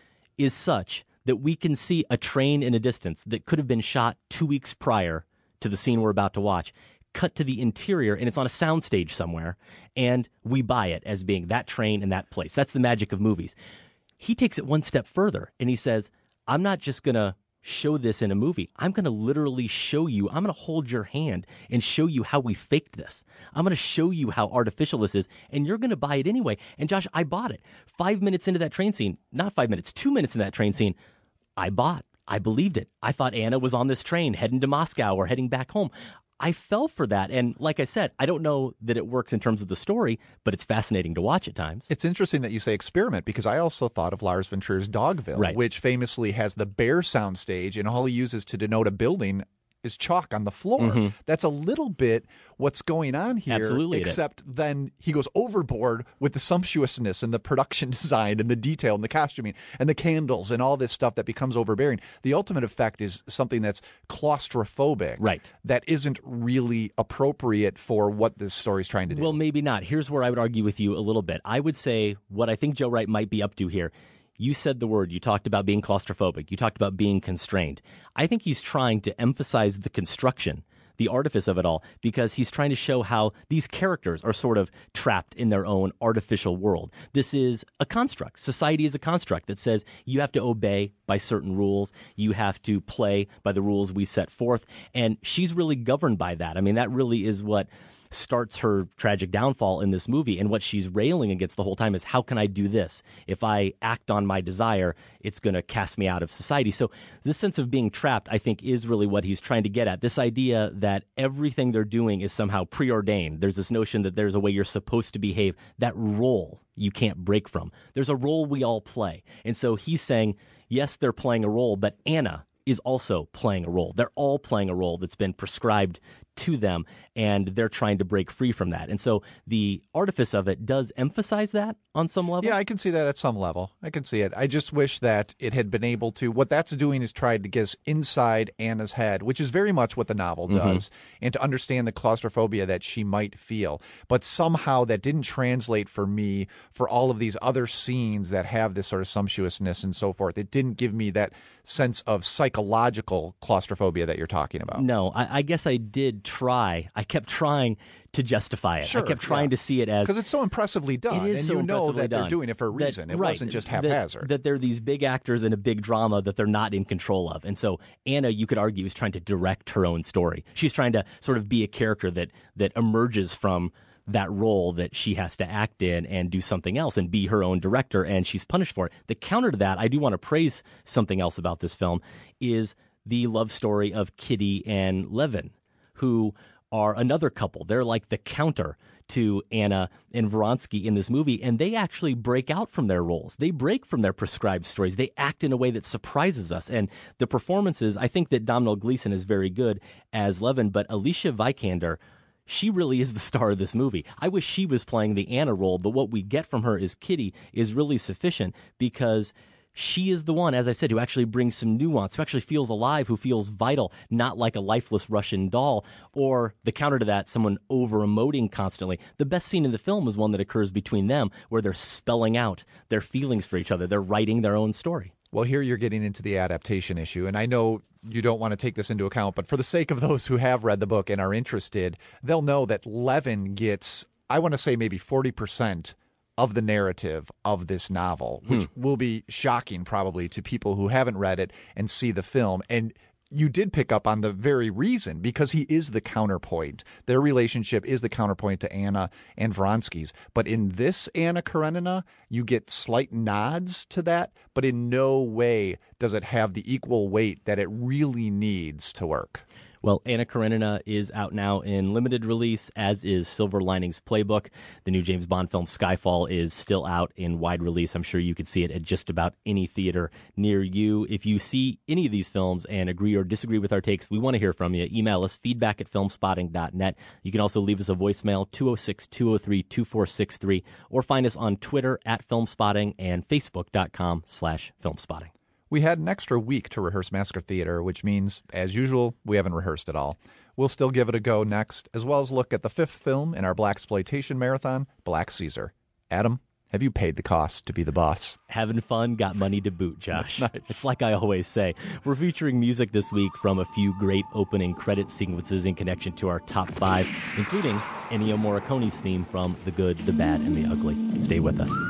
is such that we can see a train in a distance that could have been shot two weeks prior to the scene we're about to watch, cut to the interior, and it's on a soundstage somewhere, and we buy it as being that train in that place. That's the magic of movies. He takes it one step further, and he says, I'm not just going to show this in a movie. I'm going to literally show you. I'm going to hold your hand and show you how we faked this. I'm going to show you how artificial this is, and you're going to buy it anyway. And Josh, I bought it. Five minutes into that train scene, not five minutes, two minutes in that train scene, I bought. I believed it. I thought Anna was on this train heading to Moscow or heading back home. I fell for that. And like I said, I don't know that it works in terms of the story, but it's fascinating to watch at times. It's interesting that you say experiment, because I also thought of Lars von Trier's Dogville, right, which famously has the bare soundstage, and all he uses to denote a building is chalk on the floor. Mm-hmm. That's a little bit what's going on here. Absolutely, except then he goes overboard with the sumptuousness and the production design and the detail and the costuming and the candles and all this stuff that becomes overbearing. The ultimate effect is something that's claustrophobic. Right. That isn't really appropriate for what this story's trying to do. Well, maybe not. Here's where I would argue with you a little bit. I would say what I think Joe Wright might be up to here. You said the word. You talked about being claustrophobic. You talked about being constrained. I think he's trying to emphasize the construction the artifice of it all, because he's trying to show how these characters are sort of trapped in their own artificial world. This is a construct. Society is a construct that says you have to obey by certain rules. You have to play by the rules we set forth. And she's really governed by that. I mean, that really is what starts her tragic downfall in this movie. And what she's railing against the whole time is, how can I do this? If I act on my desire, it's going to cast me out of society. So this sense of being trapped, I think, is really what he's trying to get at. This idea that everything they're doing is somehow preordained. There's this notion that there's a way you're supposed to behave. That role you can't break from. There's a role we all play. And so he's saying, yes, they're playing a role, but Anna is also playing a role. They're all playing a role that's been prescribed to them, and they're trying to break free from that. And so the artifice of it does emphasize that on some level. Yeah, I can see that at some level. I can see it. I just wish that it had been able to, what that's doing is tried to get us inside Anna's head, which is very much what the novel does, mm-hmm. and to understand the claustrophobia that she might feel. But somehow that didn't translate for me for all of these other scenes that have this sort of sumptuousness and so forth. It didn't give me that sense of psychological claustrophobia that you're talking about. No, I, I guess I did try. I kept trying to justify it. Sure, I kept trying yeah. to see it as... Because it's so impressively done. It is and so you know that done. They're doing it for a reason. That, it right, wasn't just that, haphazard. That they're these big actors in a big drama that they're not in control of. And so Anna, you could argue, is trying to direct her own story. She's trying to sort of be a character that that emerges from that role that she has to act in and do something else and be her own director, and she's punished for it. The counter to that, I do want to praise something else about this film, is the love story of Kitty and Levin, who are another couple. They're like the counter to Anna and Vronsky in this movie, and they actually break out from their roles. They break from their prescribed stories. They act in a way that surprises us. And the performances, I think that Domhnall Gleeson is very good as Levin, but Alicia Vikander, she really is the star of this movie. I wish she was playing the Anna role, but what we get from her as Kitty is really sufficient, because she is the one, as I said, who actually brings some nuance, who actually feels alive, who feels vital, not like a lifeless Russian doll, or the counter to that, someone over-emoting constantly. The best scene in the film is one that occurs between them, where they're spelling out their feelings for each other. They're writing their own story. Well, here you're getting into the adaptation issue, and I know you don't want to take this into account, but for the sake of those who have read the book and are interested, they'll know that Levin gets, I want to say maybe forty percent of the narrative of this novel, which hmm. will be shocking probably to people who haven't read it and see the film. And you did pick up on the very reason, because he is the counterpoint. Their relationship is the counterpoint to Anna and Vronsky's. But in this Anna Karenina, you get slight nods to that, but in no way does it have the equal weight that it really needs to work. Well, Anna Karenina is out now in limited release, as is Silver Linings Playbook. The new James Bond film Skyfall is still out in wide release. I'm sure you could see it at just about any theater near you. If you see any of these films and agree or disagree with our takes, we want to hear from you. Email us, feedback at filmspotting dot net. You can also leave us a voicemail, two oh six, two oh three, two four six three, or find us on Twitter at Filmspotting and facebook.com slash Filmspotting. We had an extra week to rehearse Massacre Theater, which means, as usual, we haven't rehearsed at all. We'll still give it a go next, as well as look at the fifth film in our blaxploitation marathon, Black Caesar. Adam, have you paid the cost to be the boss? Having fun, got money to boot, Josh. Nice. It's like I always say. We're featuring music this week from a few great opening credit sequences in connection to our top five, including Ennio Morricone's theme from The Good, the Bad, and the Ugly. Stay with us.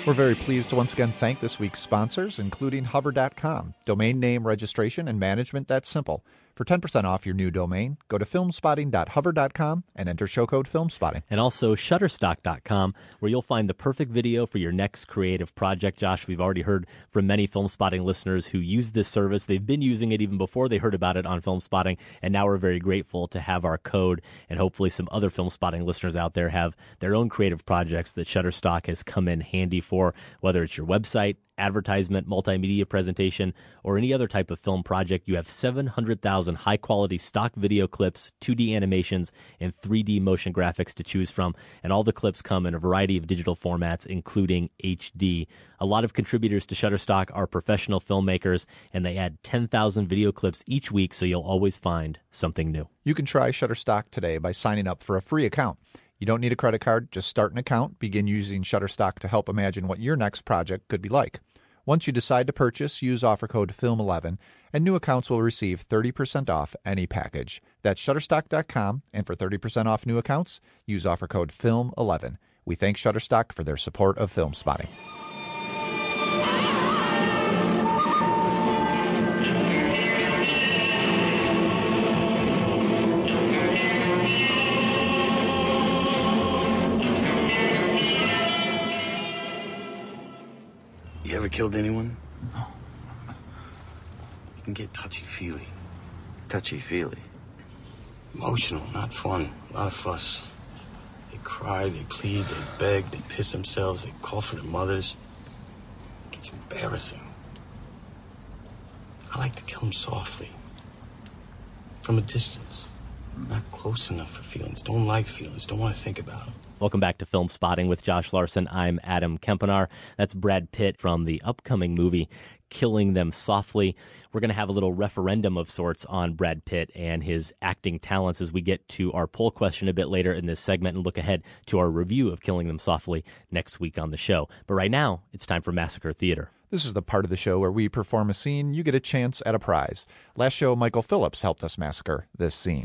We're very pleased to once again thank this week's sponsors, including hover dot com. Domain name registration and management that's simple. For ten percent off your new domain, go to filmspotting dot hover dot com and enter show code FilmSpotting. And also shutterstock dot com, where you'll find the perfect video for your next creative project. Josh, we've already heard from many Film Spotting listeners who use this service. They've been using it even before they heard about it on Film Spotting, and now we're very grateful to have our code, and hopefully some other Film Spotting listeners out there have their own creative projects that Shutterstock has come in handy for, whether it's your website, advertisement, multimedia presentation, or any other type of film project. You have seven hundred thousand high-quality stock video clips, two D animations, and three D motion graphics to choose from, and all the clips come in a variety of digital formats, including H D. A lot of contributors to Shutterstock are professional filmmakers, and they add ten thousand video clips each week, so you'll always find something new. You can try Shutterstock today by signing up for a free account. You don't need a credit card, just start an account, begin using Shutterstock to help imagine what your next project could be like. Once you decide to purchase, use offer code film eleven, and new accounts will receive thirty percent off any package. That's shutterstock dot com, and for thirty percent off new accounts, use offer code film eleven. We thank Shutterstock for their support of Film Spotting. You ever killed anyone? No. You can get touchy-feely. Touchy-feely? Emotional, not fun. A lot of fuss. They cry, they plead, they beg, they piss themselves, they call for their mothers. It gets embarrassing. I like to kill them softly. From a distance. Not close enough for feelings. Don't like feelings. Don't want to think about them. Welcome back to Film Spotting with Josh Larson. I'm Adam Kempenar. That's Brad Pitt from the upcoming movie Killing Them Softly. We're going to have a little referendum of sorts on Brad Pitt and his acting talents as we get to our poll question a bit later in this segment and look ahead to our review of Killing Them Softly next week on the show. But right now, it's time for Massacre Theater. This is the part of the show where we perform a scene, you get a chance at a prize. Last show, Michael Phillips helped us massacre this scene.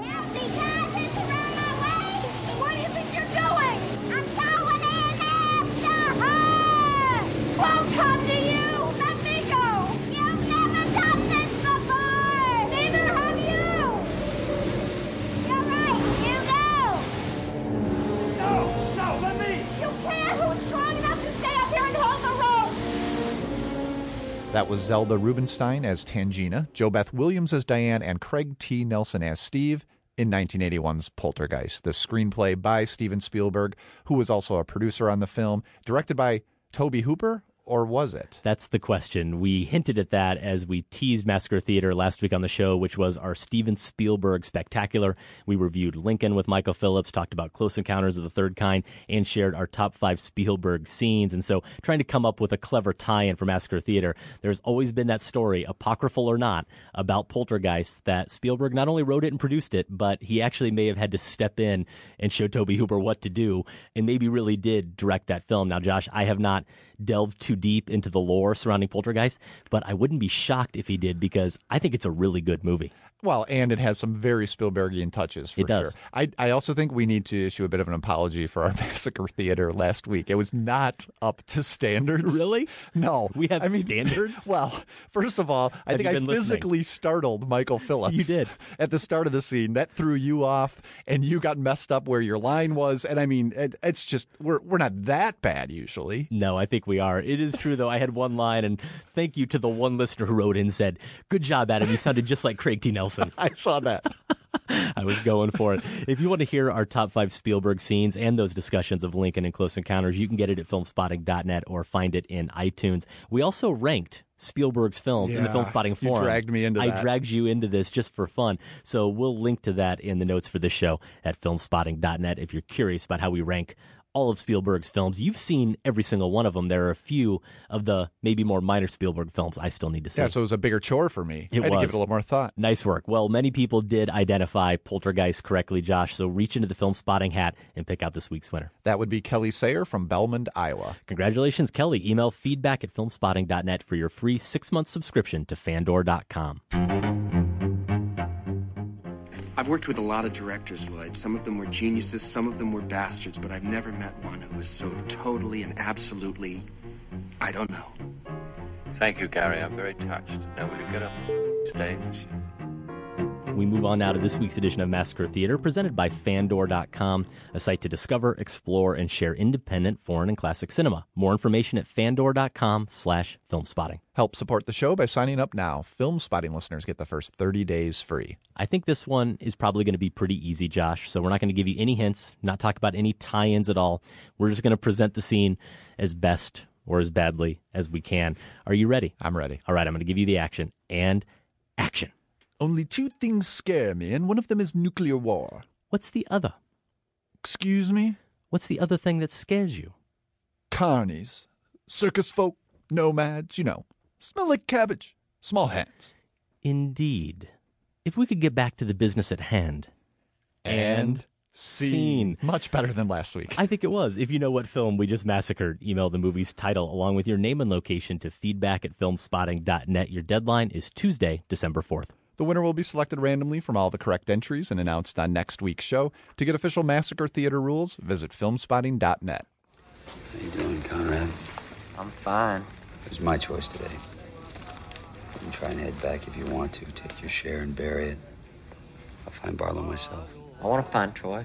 Won't come to you! Let me go! You've never done this before! Neither have you! You're right, you go! No! No, let me! You can't! Who's strong enough to stay up here and hold the rope? That was Zelda Rubinstein as Tangina, JoBeth Williams as Diane, and Craig T. Nelson as Steve in nineteen eighty-one's Poltergeist, the screenplay by Steven Spielberg, who was also a producer on the film, directed by Tobe Hooper. Or was it? That's the question. We hinted at that as we teased Massacre Theater last week on the show, which was our Steven Spielberg Spectacular. We reviewed Lincoln with Michael Phillips, talked about Close Encounters of the Third Kind, and shared our top five Spielberg scenes. And so trying to come up with a clever tie-in for Massacre Theater, there's always been that story, apocryphal or not, about Poltergeist that Spielberg not only wrote it and produced it, but he actually may have had to step in and show Tobe Hooper what to do and maybe really did direct that film. Now, Josh, I have not delved too deep into the lore surrounding Poltergeist, but I wouldn't be shocked if he did because I think it's a really good movie. Well, and it has some very Spielbergian touches, for it does. sure. I, I also think we need to issue a bit of an apology for our Massacre Theater last week. It was not up to standards. Really? No. We have I mean, standards? Well, first of all, I have think I physically listening? startled Michael Phillips. You did. At the start of the scene. That threw you off, and you got messed up where your line was. And I mean, it, it's just, we're, we're not that bad usually. No, I think we are. It is true, though. I had one line, and thank you to the one listener who wrote in and said, "Good job, Adam. You sounded just like Craig T. Nelson." I saw that. I was going for it. If you want to hear our top five Spielberg scenes and those discussions of Lincoln and Close Encounters, you can get it at film spotting dot net or find it in iTunes. We also ranked Spielberg's films yeah, in the Film Spotting Forum. You dragged me into I that. dragged you into this just for fun. So we'll link to that in the notes for this show at film spotting dot net if you're curious about how we rank all of Spielberg's films. You've seen every single one of them. There are a few of the maybe more minor Spielberg films I still need to see. Yeah, so it was a bigger chore for me. It I had was. to give it a little more thought. Nice work. Well, many people did identify Poltergeist correctly, Josh, so reach into the Film Spotting hat and pick out this week's winner. That would be Kelly Sayer from Belmond, Iowa. Congratulations, Kelly. Email feedback at film spotting dot net for your free six-month subscription to Fandor dot com. I've worked with a lot of directors, Lloyd. Some of them were geniuses, some of them were bastards, but I've never met one who was so totally and absolutely, I don't know. Thank you, Gary. I'm very touched. Now, will you get up on stage? We move on now to this week's edition of Massacre Theater, presented by Fandor dot com, a site to discover, explore, and share independent, foreign, and classic cinema. More information at Fandor dot com slash filmspotting. Help support the show by signing up now. Film Spotting listeners get the first thirty days free. I think this one is probably going to be pretty easy, Josh, so we're not going to give you any hints, not talk about any tie-ins at all. We're just going to present the scene as best or as badly as we can. Are you ready? I'm ready. All right, I'm going to give you the action. And action. Only two things scare me, and one of them is nuclear war. What's the other? Excuse me? What's the other thing that scares you? Carnies. Circus folk. Nomads, you know. Smell like cabbage. Small hands. Indeed. If we could get back to the business at hand. And scene. Much better than last week. I think it was. If you know what film we just massacred, email the movie's title along with your name and location to feedback at filmspotting dot net. Your deadline is Tuesday, December fourth. The winner will be selected randomly from all the correct entries and announced on next week's show. To get official Massacre Theater rules, visit filmspotting dot net. How you doing, Conrad? I'm fine. It was my choice today. You can try and head back if you want to. Take your share and bury it. I'll find Barlow myself. I want to find Troy.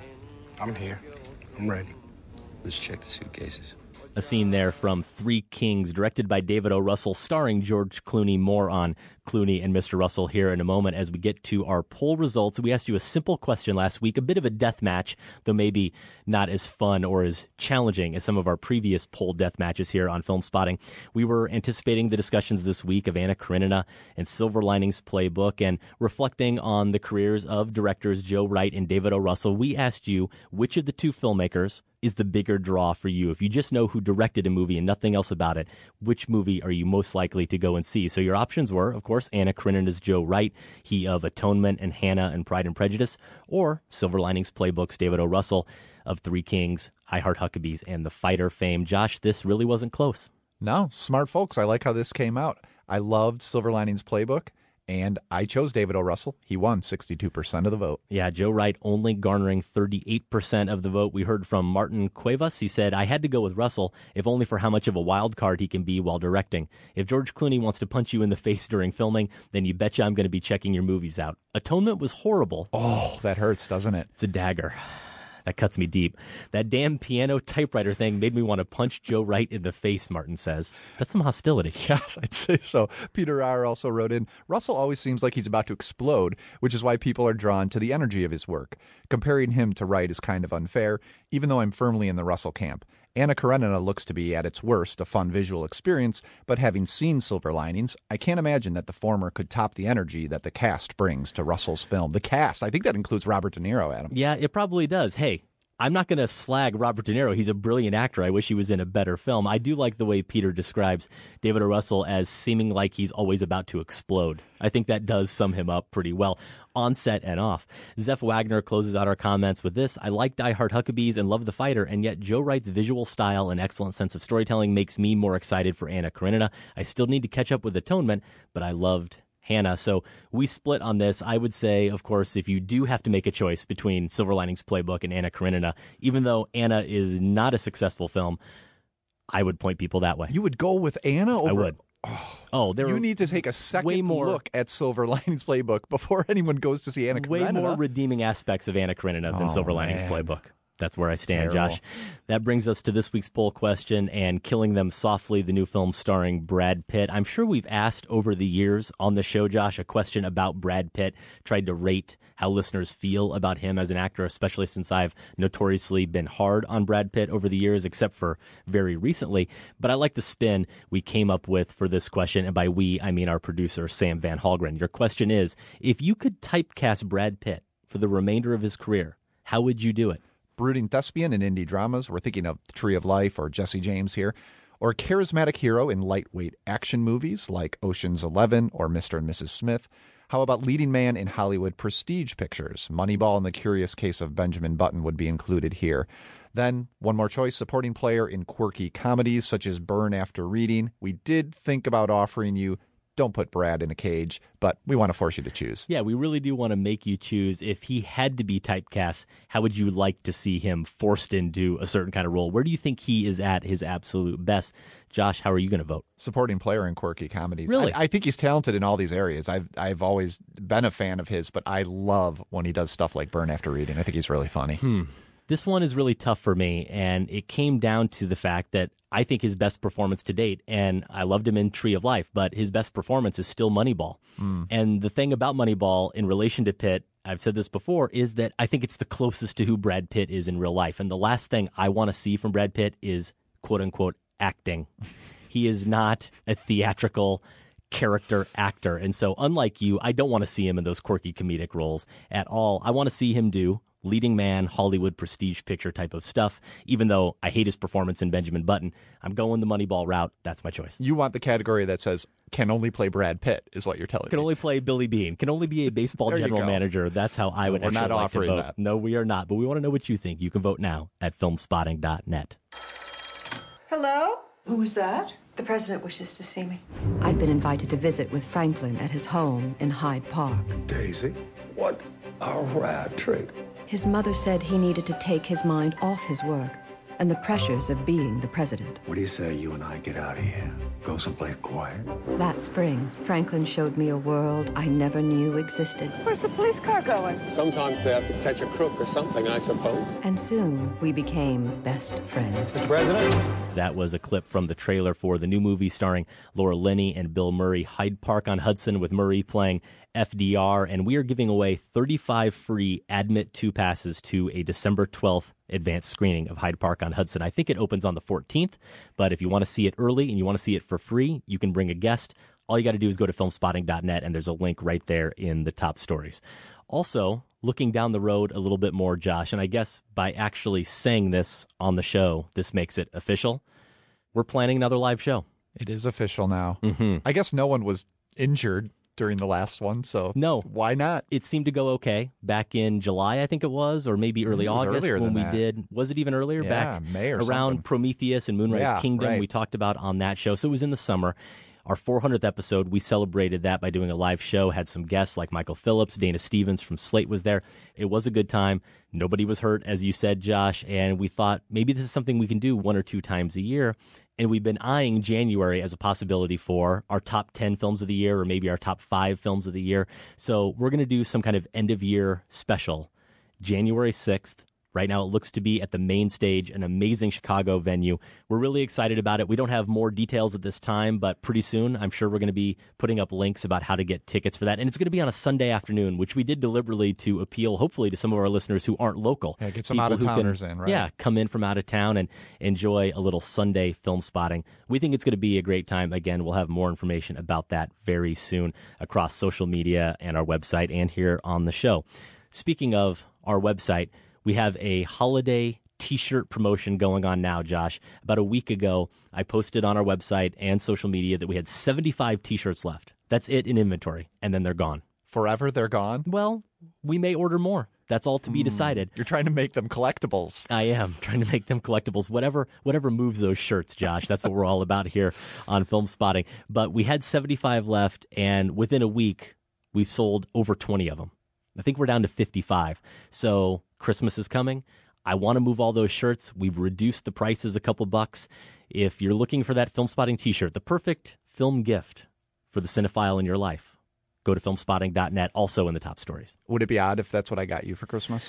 I'm here. I'm ready. Let's check the suitcases. A scene there from Three Kings, directed by David O. Russell, starring George Clooney. More on Clooney and Mister Russell here in a moment as we get to our poll results. We asked you a simple question last week, a bit of a death match, though maybe not as fun or as challenging as some of our previous poll death matches here on Film Spotting. We were anticipating the discussions this week of Anna Karenina and Silver Linings Playbook and reflecting on the careers of directors Joe Wright and David O. Russell. We asked you which of the two filmmakers is the bigger draw for you. If you just know who directed a movie and nothing else about it, which movie are you most likely to go and see? So your options were, of course, Anna Karenina's Joe Wright, he of Atonement and Hannah and Pride and Prejudice, or Silver Linings Playbook's David O. Russell of Three Kings, I Heart Huckabees, and The Fighter fame. Josh, this really wasn't close. No, smart folks. I like how this came out. I loved Silver Linings Playbook. And I chose David O. Russell. He won sixty-two percent of the vote. Yeah, Joe Wright only garnering thirty-eight percent of the vote. We heard from Martin Cuevas. He said, I had to go with Russell, if only for how much of a wild card he can be while directing. If George Clooney wants to punch you in the face during filming, then you betcha I'm going to be checking your movies out. Atonement was horrible. Oh, that hurts, doesn't it? It's a dagger. That cuts me deep. That damn piano typewriter thing made me want to punch Joe Wright in the face, Martin says. That's some hostility. Yes, I'd say so. Peter R. also wrote in, Russell always seems like he's about to explode, which is why people are drawn to the energy of his work. Comparing him to Wright is kind of unfair, even though I'm firmly in the Russell camp. Anna Karenina looks to be, at its worst, a fun visual experience, but having seen Silver Linings, I can't imagine that the former could top the energy that the cast brings to Russell's film. The cast, I think that includes Robert De Niro, Adam. Yeah, it probably does. Hey, I'm not going to slag Robert De Niro. He's a brilliant actor. I wish he was in a better film. I do like the way Peter describes David O. Russell as seeming like he's always about to explode. I think that does sum him up pretty well, on set and off. Zeph Wagner closes out our comments with this. I like Die Hard Huckabees and love The Fighter, and yet Joe Wright's visual style and excellent sense of storytelling makes me more excited for Anna Karenina. I still need to catch up with Atonement, but I loved Hannah. So we split on this. I would say, of course, if you do have to make a choice between Silver Linings Playbook and Anna Karenina, even though Anna is not a successful film, I would point people that way. You would go with Anna over... I would. Oh, oh there you need to take a second way more, look at Silver Linings Playbook before anyone goes to see Anna Karenina. Way more redeeming aspects of Anna Karenina than oh, Silver Linings man. Playbook. That's where I stand, Terrible. Josh. That brings us to this week's poll question and Killing Them Softly, the new film starring Brad Pitt. I'm sure we've asked over the years on the show, Josh, a question about Brad Pitt, tried to rate how listeners feel about him as an actor, especially since I've notoriously been hard on Brad Pitt over the years, except for very recently. But I like the spin we came up with for this question, and by we, I mean our producer, Sam Van Halgren. Your question is, if you could typecast Brad Pitt for the remainder of his career, how would you do it? Brooding thespian in indie dramas. We're thinking of Tree of Life or Jesse James here. Or charismatic hero in lightweight action movies like Ocean's Eleven or Mister and Missus Smith. How about leading man in Hollywood prestige pictures? Moneyball and The Curious Case of Benjamin Button would be included here. Then, one more choice, supporting player in quirky comedies such as Burn After Reading. We did think about offering you don't put Brad in a cage, but we want to force you to choose. Yeah, we really do want to make you choose. If he had to be typecast, how would you like to see him forced into a certain kind of role? Where do you think he is at his absolute best? Josh, how are you going to vote? Supporting player in quirky comedies. Really? I, I think he's talented in all these areas. I've I've always been a fan of his, but I love when he does stuff like Burn After Reading. I think he's really funny. Hmm. This one is really tough for me, and it came down to the fact that I think his best performance to date, and I loved him in Tree of Life, but his best performance is still Moneyball. Mm. And the thing about Moneyball in relation to Pitt, I've said this before, is that I think it's the closest to who Brad Pitt is in real life. And the last thing I want to see from Brad Pitt is, quote-unquote, acting. He is not a theatrical character actor. And so unlike you, I don't want to see him in those quirky comedic roles at all. I want to see him do leading man, Hollywood prestige picture type of stuff. Even though I hate his performance in Benjamin Button, I'm going the Moneyball route. That's my choice. You want the category that says, can only play Brad Pitt, is what you're telling Can me. only play Billy Bean. Can only be a baseball There you general go. manager. That's how I would We're actually not like offering to vote. that. No, we are not. But we want to know what you think. You can vote now at film spotting dot net. Hello? Who was that? The president wishes to see me. I'd been invited to visit with Franklin at his home in Hyde Park. Daisy, what a rad trick. His mother said he needed to take his mind off his work and the pressures of being the president. What do you say you and I get out of here? Go someplace quiet? That spring, Franklin showed me a world I never knew existed. Where's the police car going? Sometimes they have to catch a crook or something, I suppose. And soon, we became best friends. Mister President? That was a clip from the trailer for the new movie starring Laura Linney and Bill Murray, Hyde Park on Hudson, with Murray playing F D R. And we are giving away thirty-five free Admit two passes to a December twelfth advanced screening of Hyde Park on Hudson. I think it opens on the fourteenth, but if you want to see it early and you want to see it for free, you can bring a guest. All you got to do is go to film spotting dot net, and there's a link right there in the top stories. Also, looking down the road a little bit more, Josh, and I guess by actually saying this on the show, this makes it official. We're planning another live show. It is official now. Mm-hmm. I guess no one was injured during the last one, so no, why not? It seemed to go okay back in July, I think it was, or maybe early It was August earlier when than we that. did. Was it even earlier? Yeah, back May or around something. Prometheus and Moonrise Yeah, Kingdom. right. We talked about on that show, so it was in the summer. Our four hundredth episode, we celebrated that by doing a live show, had some guests like Michael Phillips, Dana Stevens from Slate was there. It was a good time. Nobody was hurt, as you said, Josh, and we thought maybe this is something we can do one or two times a year. And we've been eyeing January as a possibility for our top ten films of the year, or maybe our top five films of the year. So we're going to do some kind of end-of-year special, January sixth. Right now, it looks to be at the Main Stage, an amazing Chicago venue. We're really excited about it. We don't have more details at this time, but pretty soon, I'm sure we're going to be putting up links about how to get tickets for that. And it's going to be on a Sunday afternoon, which we did deliberately to appeal, hopefully, to some of our listeners who aren't local. Yeah, get some People who can- out-of-towners in, right? Yeah, come in from out of town and enjoy a little Sunday film spotting. We think it's going to be a great time. Again, we'll have more information about that very soon across social media and our website and here on the show. Speaking of our website, we have a holiday T-shirt promotion going on now, Josh. About a week ago, I posted on our website and social media that we had seventy-five T-shirts left. That's it in inventory, and then they're gone. Forever they're gone? Well, we may order more. That's all to be decided. You're trying to make them collectibles. I am trying to make them collectibles. Whatever whatever moves those shirts, Josh. That's what we're all about here on Film Spotting. But we had seventy-five left, and within a week, we've sold over twenty of them. I think we're down to fifty-five. So Christmas is coming. I want to move all those shirts. We've reduced the prices a couple bucks. If you're looking for that Film Spotting T-shirt, the perfect film gift for the cinephile in your life, go to film spotting dot net, also in the top stories. Would it be odd if that's what I got you for Christmas?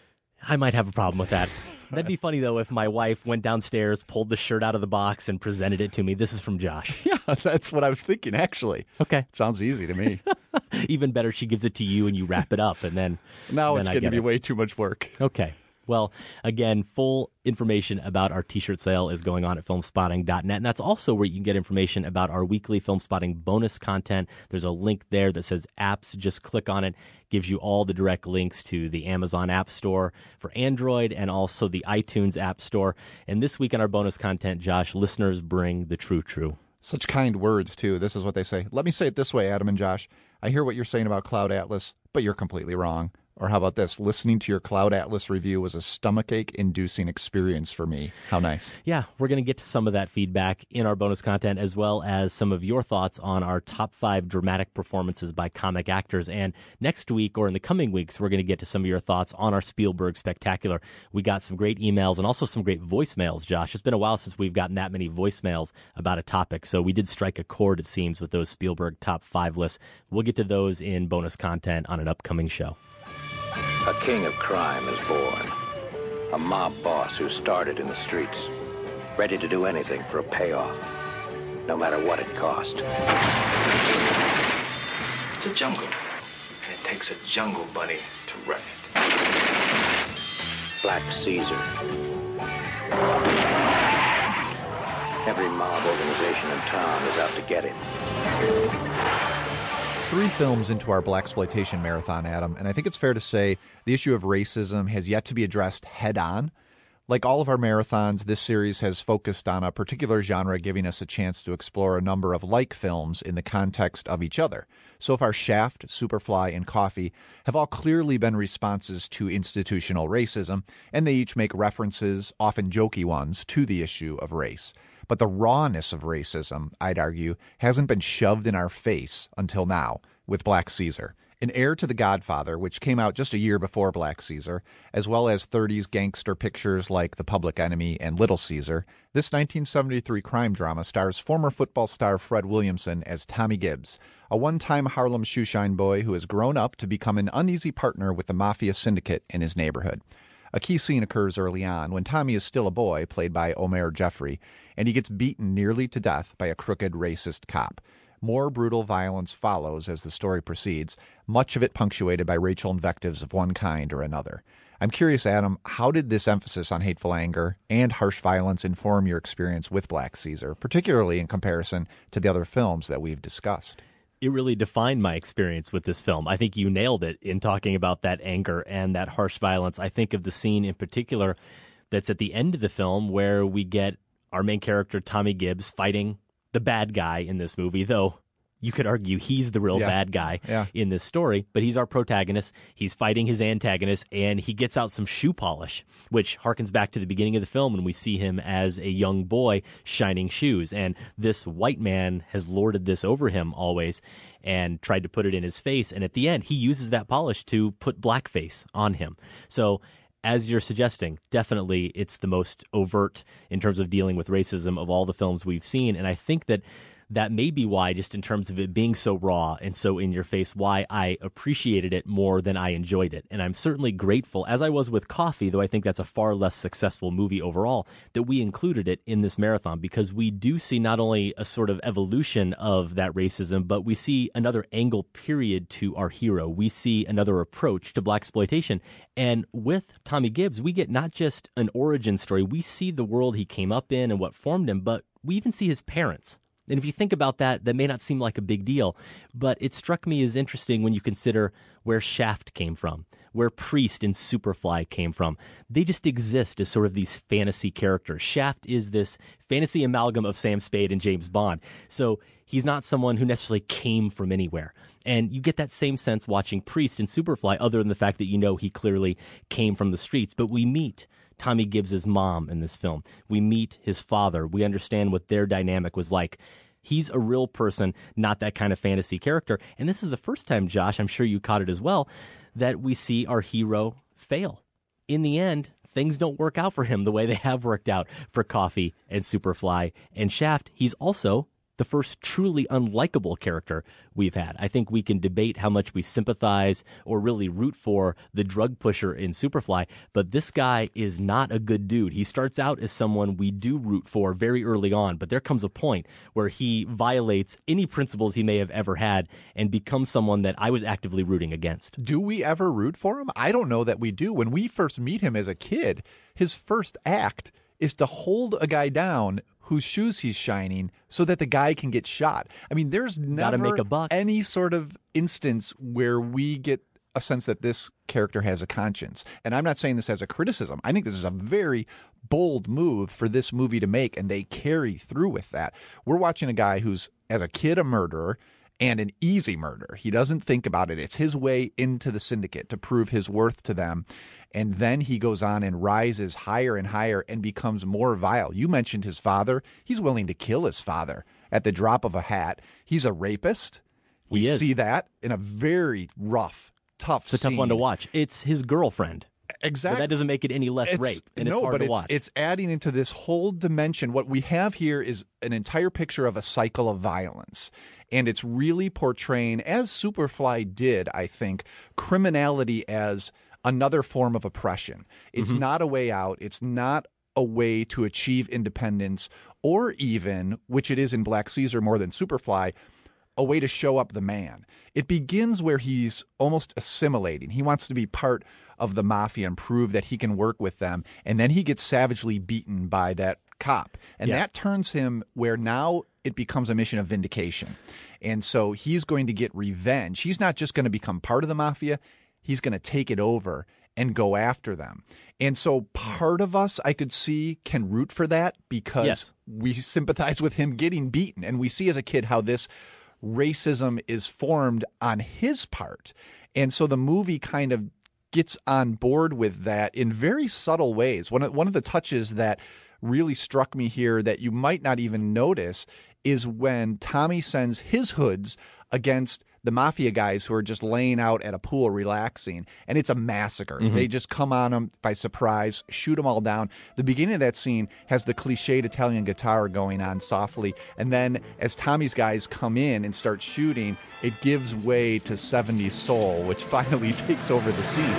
I might have a problem with that. That'd be funny, though, if my wife went downstairs, pulled the shirt out of the box, and presented it to me. This is from Josh. Yeah, that's what I was thinking, actually. Okay. Sounds easy to me. Even better, she gives it to you, and you wrap it up, and then Now then it's I going to get be it. way too much work. Okay. Well, again, full information about our T-shirt sale is going on at film spotting dot net, and that's also where you can get information about our weekly Film Spotting bonus content. There's a link there that says apps. Just click on it. Gives you all the direct links to the Amazon App Store for Android and also the iTunes App Store. And this week in our bonus content, Josh, listeners bring the true true. Such kind words, too. This is what they say. Let me say it this way, Adam and Josh. I hear what you're saying about Cloud Atlas, but you're completely wrong. Or how about this? Listening to your Cloud Atlas review was a stomachache-inducing experience for me. How nice. Yeah, we're going to get to some of that feedback in our bonus content, as well as some of your thoughts on our top five dramatic performances by comic actors. And next week, or in the coming weeks, we're going to get to some of your thoughts on our Spielberg Spectacular. We got some great emails and also some great voicemails, Josh. It's been a while since we've gotten that many voicemails about a topic, so we did strike a chord, it seems, with those Spielberg top five lists. We'll get to those in bonus content on an upcoming show. A king of crime is born. A mob boss who started in the streets, ready to do anything for a payoff, no matter what it cost. It's a jungle, and it takes a jungle bunny to run it. Black Caesar. Every mob organization in town is out to get him. Three films into our blaxploitation marathon, Adam, and I think it's fair to say the issue of racism has yet to be addressed head-on. Like all of our marathons, this series has focused on a particular genre, giving us a chance to explore a number of like films in the context of each other. So far, Shaft, Superfly, and Coffee have all clearly been responses to institutional racism, and they each make references, often jokey ones, to the issue of race. But the rawness of racism, I'd argue, hasn't been shoved in our face until now with Black Caesar. An heir to The Godfather, which came out just a year before Black Caesar, as well as thirties gangster pictures like The Public Enemy and Little Caesar, this nineteen seventy-three crime drama stars former football star Fred Williamson as Tommy Gibbs, a one-time Harlem shoeshine boy who has grown up to become an uneasy partner with the mafia syndicate in his neighborhood. A key scene occurs early on when Tommy is still a boy, played by Omer Jeffrey, and he gets beaten nearly to death by a crooked, racist cop. More brutal violence follows as the story proceeds, much of it punctuated by racial invectives of one kind or another. I'm curious, Adam, how did this emphasis on hateful anger and harsh violence inform your experience with Black Caesar, particularly in comparison to the other films that we've discussed? It really defined my experience with this film. I think you nailed it in talking about that anger and that harsh violence. I think of the scene in particular that's at the end of the film where we get our main character, Tommy Gibbs, fighting the bad guy in this movie, though you could argue he's the real yeah. bad guy yeah. in this story, but he's our protagonist. He's fighting his antagonist, and he gets out some shoe polish, which harkens back to the beginning of the film when we see him as a young boy shining shoes. And this white man has lorded this over him always and tried to put it in his face. And at the end, he uses that polish to put blackface on him. So as you're suggesting, definitely it's the most overt in terms of dealing with racism of all the films we've seen. And I think that that may be why, just in terms of it being so raw and so in your face, why I appreciated it more than I enjoyed it. And I'm certainly grateful, as I was with Coffee, though I think that's a far less successful movie overall, that we included it in this marathon, because we do see not only a sort of evolution of that racism, but we see another angle period to our hero. We see another approach to blaxploitation. And with Tommy Gibbs, we get not just an origin story. We see the world he came up in and what formed him, but we even see his parents. And if you think about that, that may not seem like a big deal, but it struck me as interesting when you consider where Shaft came from, where Priest and Superfly came from. They just exist as sort of these fantasy characters. Shaft is this fantasy amalgam of Sam Spade and James Bond. So he's not someone who necessarily came from anywhere. And you get that same sense watching Priest and Superfly, other than the fact that you know he clearly came from the streets. But we meet Tommy Gibbs' mom in this film. We meet his father. We understand what their dynamic was like. He's a real person, not that kind of fantasy character. And this is the first time, Josh, I'm sure you caught it as well, that we see our hero fail. In the end, things don't work out for him the way they have worked out for Coffee and Superfly and Shaft. He's also the first truly unlikable character we've had. I think we can debate how much we sympathize or really root for the drug pusher in Superfly, but this guy is not a good dude. He starts out as someone we do root for very early on, but there comes a point where he violates any principles he may have ever had and becomes someone that I was actively rooting against. Do we ever root for him? I don't know that we do. When we first meet him as a kid, his first act is to hold a guy down whose shoes he's shining so that the guy can get shot. I mean, there's never make a buck. any sort of instance where we get a sense that this character has a conscience. And I'm not saying this as a criticism. I think this is a very bold move for this movie to make, and they carry through with that. We're watching a guy who's, as a kid, a murderer, and an easy murder. He doesn't think about it. It's his way into the syndicate to prove his worth to them. And then he goes on and rises higher and higher and becomes more vile. You mentioned his father. He's willing to kill his father at the drop of a hat. He's a rapist. We He is. see that in a very rough, tough It's a tough one to watch. It's his girlfriend. Exactly. But that doesn't make it any less It's- rape, and no, it's hard but to it's, watch. it's adding into this whole dimension. What we have here is an entire picture of a cycle of violence. And it's really portraying, as Superfly did, I think, criminality as another form of oppression. It's Mhm. not a way out. It's not a way to achieve independence, or even, which it is in Black Caesar more than Superfly, a way to show up the man. It begins where he's almost assimilating. He wants to be part of the mafia and prove that he can work with them. And then he gets savagely beaten by that cop. And Yeah. that turns him where now it becomes a mission of vindication. And so he's going to get revenge. He's not just going to become part of the mafia. He's going to take it over and go after them. And so part of us, I could see, can root for that because Yes. we sympathize with him getting beaten. And we see as a kid how this racism is formed on his part. And so the movie kind of gets on board with that in very subtle ways. One of, one of the touches that really struck me here that you might not even notice is when Tommy sends his hoods against the mafia guys who are just laying out at a pool relaxing, and it's a massacre. Mhm. They just come on them by surprise, shoot them all down. The beginning of that scene has the cliched Italian guitar going on softly, and then as Tommy's guys come in and start shooting, it gives way to seventies soul, which finally takes over the scene.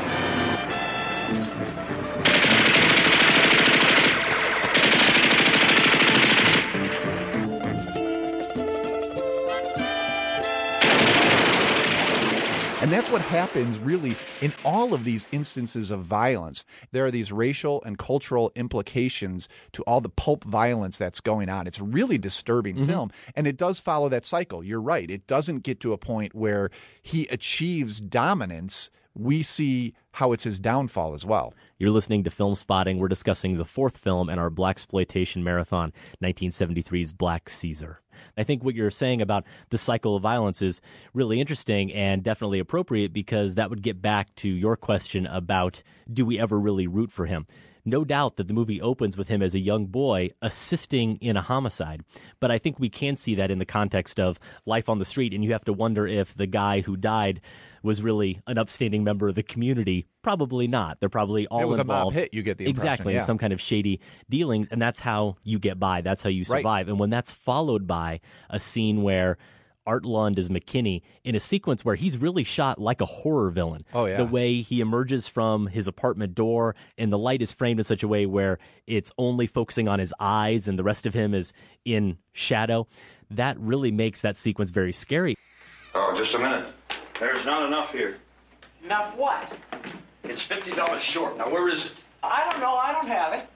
And that's what happens really in all of these instances of violence. There are these racial and cultural implications to all the pulp violence that's going on. It's a really disturbing Mhm. film, and it does follow that cycle. You're right. It doesn't get to a point where he achieves dominance. We see how it's his downfall as well. You're listening to Film Spotting. We're discussing the fourth film in our blaxploitation marathon, nineteen seventy-three's Black Caesar. I think what you're saying about the cycle of violence is really interesting and definitely appropriate because that would get back to your question about do we ever really root for him? No doubt that the movie opens with him as a young boy assisting in a homicide. But I think we can see that in the context of life on the street, and you have to wonder if the guy who died was really an upstanding member of the community. Probably not. They're probably all It was involved. a mob hit, you get the impression, Exactly, yeah. in some kind of shady dealings, and that's how you get by. That's how you Right. survive. And when that's followed by a scene where Art Lund is McKinney in a sequence where he's really shot like a horror villain. Oh, yeah. The way he emerges from his apartment door and the light is framed in such a way where it's only focusing on his eyes and the rest of him is in shadow. That really makes that sequence very scary. Oh, just a minute. There's not enough here. Enough what? It's fifty dollars short. Now, where is it? I don't know. I don't have it.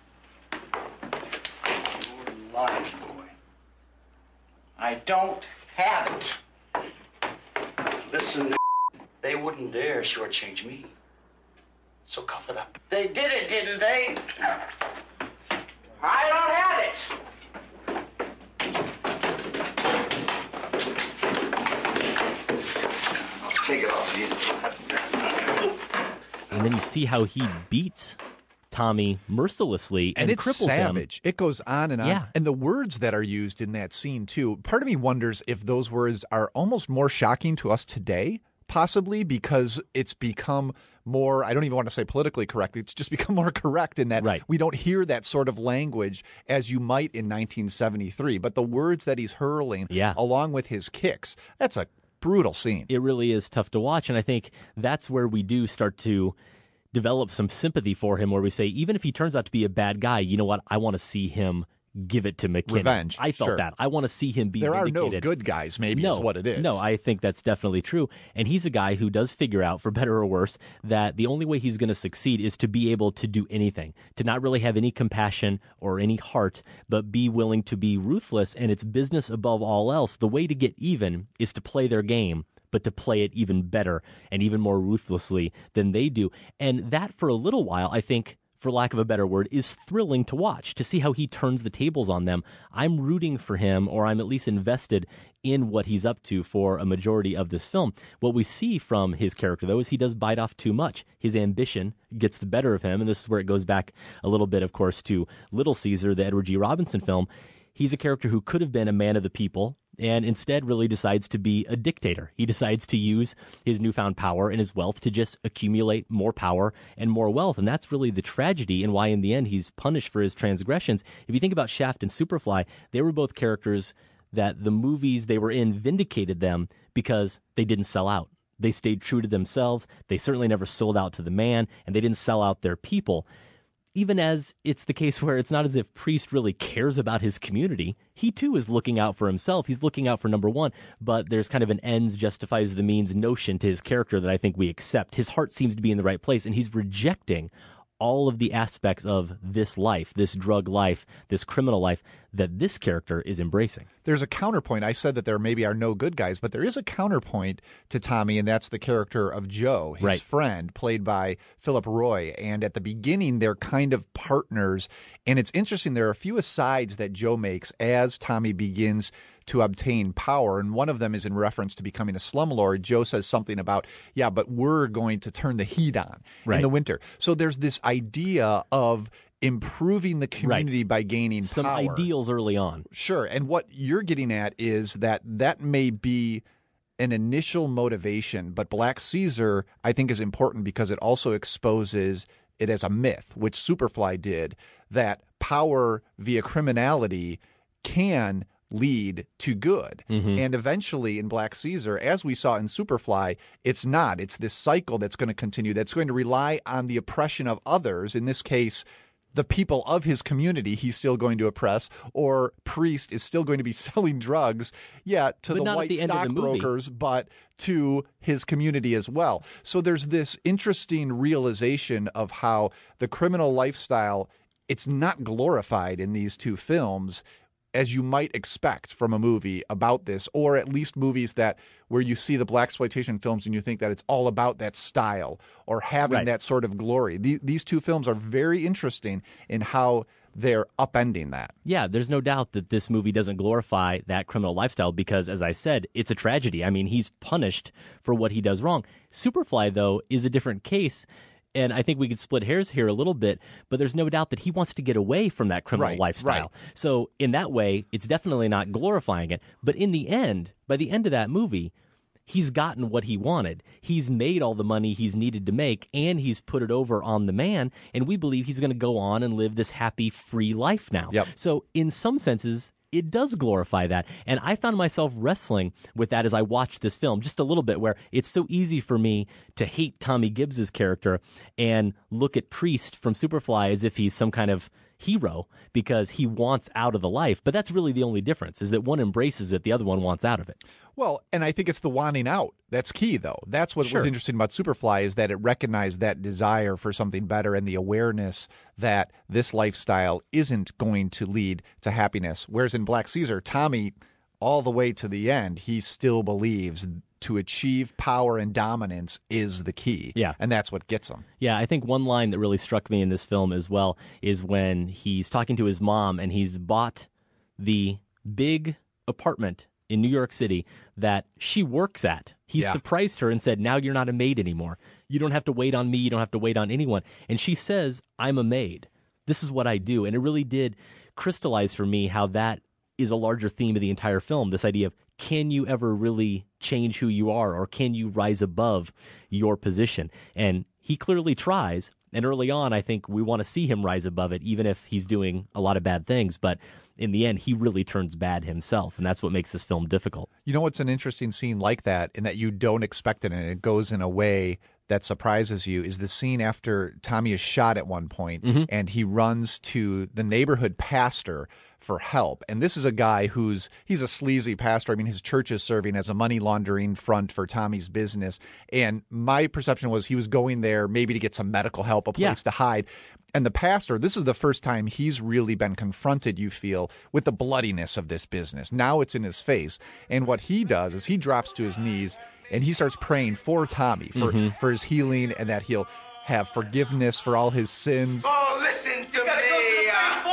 You're lying, boy. I don't have it. Listen, they wouldn't dare shortchange me. So cough it up. They did it, didn't they? I don't have it. I'll take it off you. And then you see how he beats Tommy mercilessly and, And it's cripples savage. him. It goes on and on. Yeah. And the words that are used in that scene, too, part of me wonders if those words are almost more shocking to us today, possibly because it's become more, I don't even want to say politically correct, it's just become more correct in that Right. we don't hear that sort of language as you might in nineteen seventy-three. But the words that he's hurling, Yeah. along with his kicks, that's a brutal scene. It really is tough to watch. And I think that's where we do start to develop some sympathy for him, where we say, even if he turns out to be a bad guy, you know what? I want to see him give it to McKinney. Revenge, I felt sure. that. I want to see him be There are no vindicated. good guys, maybe no, is what it is. No, I think that's definitely true. And he's a guy who does figure out, for better or worse, that the only way he's going to succeed is to be able to do anything, to not really have any compassion or any heart, but be willing to be ruthless. And it's business above all else. The way to get even is to play their game, but to play it even better and even more ruthlessly than they do. And that, for a little while, I think, for lack of a better word, is thrilling to watch, to see how he turns the tables on them. I'm rooting for him, or I'm at least invested in what he's up to for a majority of this film. What we see from his character, though, is he does bite off too much. His ambition gets the better of him, and this is where it goes back a little bit, of course, to Little Caesar, the Edward G. Robinson film. He's a character who could have been a man of the people, and instead really decides to be a dictator. He decides to use his newfound power and his wealth to just accumulate more power and more wealth. And that's really the tragedy, and why in the end he's punished for his transgressions. If you think about Shaft and Superfly, they were both characters that the movies they were in vindicated them because they didn't sell out. They stayed true to themselves. They certainly never sold out to the man, and they didn't sell out their people. Even as it's the case where it's not as if Priest really cares about his community. He, too, is looking out for himself. He's looking out for number one, but there's kind of an ends justifies the means notion to his character that I think we accept. His heart seems to be in the right place, and he's rejecting all of the aspects of this life, this drug life, this criminal life that this character is embracing. There's a counterpoint. I said that there maybe are no good guys, but there is a counterpoint to Tommy, and that's the character of Joe, his right. friend, played by Philip Roy. And at the beginning, they're kind of partners. And it's interesting, there are a few asides that Joe makes as Tommy begins to obtain power, and one of them is in reference to becoming a slumlord. Joe says something about, yeah, but we're going to turn the heat on right. in the winter. So there's this idea of improving the community right. by gaining some power. ideals early on. Sure, and what you're getting at is that that may be an initial motivation, but Black Caesar, I think, is important because it also exposes it as a myth, which Superfly did, that power via criminality can lead to good. Mm-hmm. And eventually in Black Caesar, as we saw in Superfly, it's not. It's this cycle that's going to continue, that's going to rely on the oppression of others. In this case, the people of his community he's still going to oppress, or Priest is still going to be selling drugs, yeah, to but the white the stockbrokers, but to his community as well. So there's this interesting realization of how the criminal lifestyle, it's not glorified in these two films, as you might expect from a movie about this, or at least movies that where you see the blaxploitation films and you think that it's all about that style or having right. that sort of glory. The, these two films are very interesting in how they're upending that. Yeah, there's no doubt that this movie doesn't glorify that criminal lifestyle because, as I said, it's a tragedy. I mean, he's punished for what he does wrong. Superfly, though, is a different case. And I think we could split hairs here a little bit, but there's no doubt that he wants to get away from that criminal right, lifestyle. Right. So in that way, it's definitely not glorifying it. But in the end, by the end of that movie, he's gotten what he wanted. He's made all the money he's needed to make, and he's put it over on the man. And we believe he's going to go on and live this happy, free life now. Yep. So in some senses, it does glorify that. And I found myself wrestling with that as I watched this film just a little bit, where it's so easy for me to hate Tommy Gibbs's character and look at Priest from Superfly as if he's some kind of hero because he wants out of the life. But that's really the only difference, is that one embraces it, the other one wants out of it. Well, and I think it's the wanting out that's key, though. That's what Sure. was interesting about Superfly, is that it recognized that desire for something better and the awareness that this lifestyle isn't going to lead to happiness. Whereas in Black Caesar, Tommy, all the way to the end, he still believes to achieve power and dominance is the key. Yeah. And that's what gets him. Yeah, I think one line that really struck me in this film as well is when he's talking to his mom and he's bought the big apartment in New York City that she works at. He Yeah. surprised her and said, now you're not a maid anymore. You don't have to wait on me. You don't have to wait on anyone. And she says, I'm a maid. This is what I do. And it really did crystallize for me how that is a larger theme of the entire film. This idea of, can you ever really change who you are, or can you rise above your position? And he clearly tries. And early on, I think we want to see him rise above it, even if he's doing a lot of bad things. But in the end, he really turns bad himself. And that's what makes this film difficult. You know what's an interesting scene like that, in that you don't expect it, and it goes in a way that surprises you, is the scene after Tommy is shot at one point, Mm-hmm. and he runs to the neighborhood pastor for help. And this is a guy who's, he's a sleazy pastor. I mean, his church is serving as a money laundering front for Tommy's business. And my perception was he was going there maybe to get some medical help, a place Yeah. to hide. And the pastor, this is the first time he's really been confronted, you feel, with the bloodiness of this business. Now it's in his face. And what he does is he drops to his knees and he starts praying for Tommy, for, Mhm. for his healing, and that he'll have forgiveness for all his sins. Oh, listen to me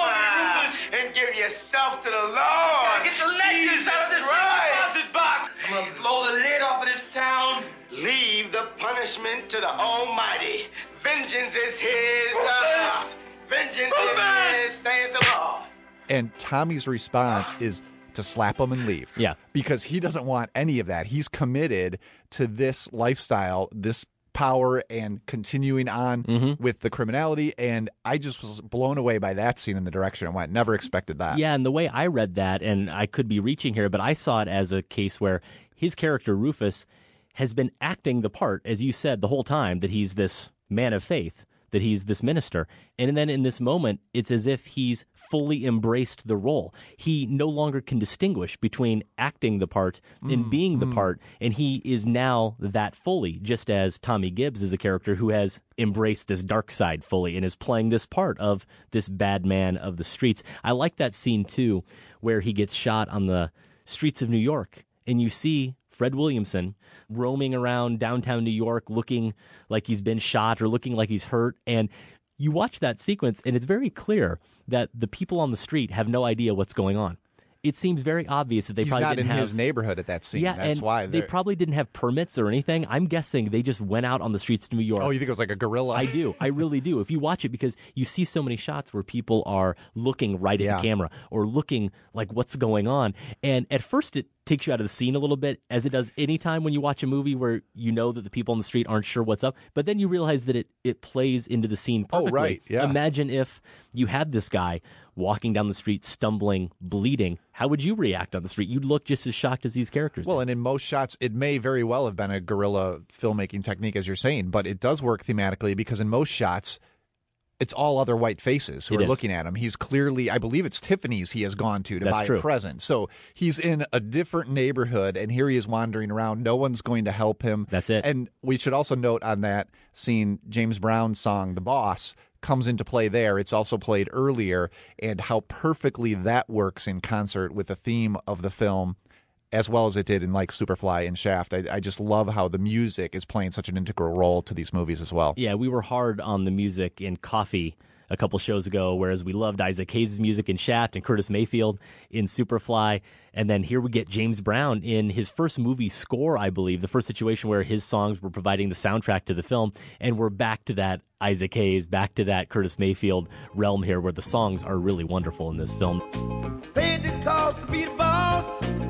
uh, and give yourself to the Lord. Get the lectures out of this deposit box. I'm gonna blow the lid off of this town. Leave the punishment to the Almighty. Vengeance is His. Uh, vengeance is His, saith the Lord. And Tommy's response is to slap him and leave. Yeah. Because he doesn't want any of that. He's committed to this lifestyle, this power, and continuing on Mm-hmm. with the criminality. And I just was blown away by that scene and the direction it went. Never expected that. Yeah, and the way I read that, and I could be reaching here, but I saw it as a case where his character, Rufus, has been acting the part, as you said, the whole time, that he's this man of faith, that he's this minister. And then in this moment, it's as if he's fully embraced the role. He no longer can distinguish between acting the part and Mm, being the mm. part, and he is now that fully, just as Tommy Gibbs is a character who has embraced this dark side fully and is playing this part of this bad man of the streets. I like that scene, too, where he gets shot on the streets of New York, and you see Fred Williamson roaming around downtown New York looking like he's been shot or looking like he's hurt. And you watch that sequence, and it's very clear that the people on the street have no idea what's going on. It seems very obvious that they He's probably not didn't in have... his neighborhood at that scene. Yeah, That's and why they they're- probably didn't have permits or anything. I'm guessing they just went out on the streets of New York. Oh, you think it was like a guerrilla? I do. I really do. If you watch it, because you see so many shots where people are looking right at Yeah. the camera or looking like what's going on. And at first it takes you out of the scene a little bit, as it does any time when you watch a movie where you know that the people on the street aren't sure what's up. But then you realize that it, it plays into the scene Oh, perfectly. right, yeah. Imagine if you had this guy walking down the street, stumbling, bleeding. How would you react on the street? You'd look just as shocked as these characters. Well, and in most shots, it may very well have been a guerrilla filmmaking technique, as you're saying, but it does work thematically because in most shots, it's all other white faces who It are is. looking at him. He's clearly, I believe it's Tiffany's he has gone to to That's buy true. a present. So he's in a different neighborhood, and here he is wandering around. No one's going to help him. That's it. And we should also note on that scene, James Brown's song, The Boss, comes into play there. It's also played earlier, and how perfectly that works in concert with the theme of the film, as well as it did in like Superfly and Shaft. I, I just love how the music is playing such an integral role to these movies as well. Yeah, we were hard on the music in Coffee a couple shows ago, whereas we loved Isaac Hayes' music in Shaft and Curtis Mayfield in Superfly. And then here we get James Brown in his first movie score, I believe, the first situation where his songs were providing the soundtrack to the film. And we're back to that Isaac Hayes, back to that Curtis Mayfield realm here, where the songs are really wonderful in this film. Paid the cost to be the boss.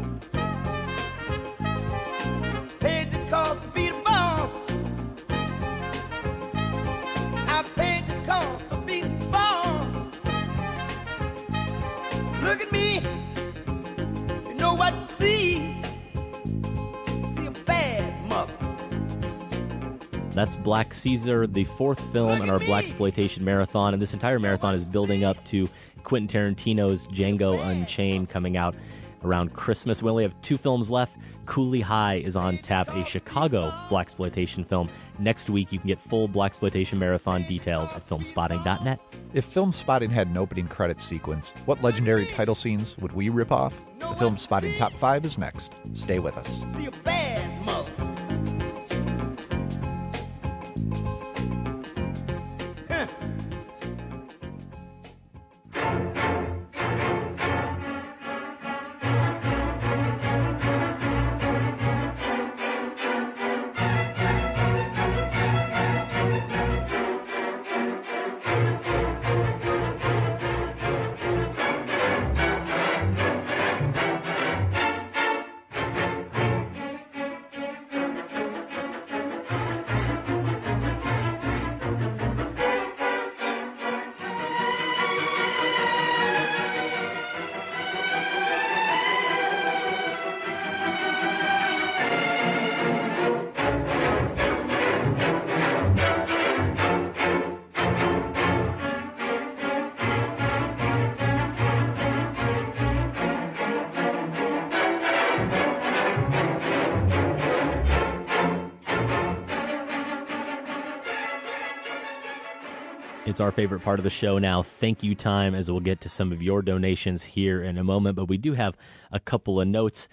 Paid the cost to be the boss. I paid the cost to be the boss. Look at me. You know what you see. See a bad mother. That's Black Caesar, the fourth film in our Blaxploitation marathon, and this entire marathon is building up to Quentin Tarantino's Django Unchained coming out around Christmas. We only have two films left. Cooley High is on tap, a Chicago Blaxploitation film. Next week, you can get full Blaxploitation marathon details at film spotting dot net. If Film Spotting had an opening credits sequence, what legendary title scenes would we rip off? The Film Spotting Top five is next. Stay with us. See a bad mother. It's our favorite part of the show now, thank you time, as we'll get to some of your donations here in a moment. But we do have a couple of notes.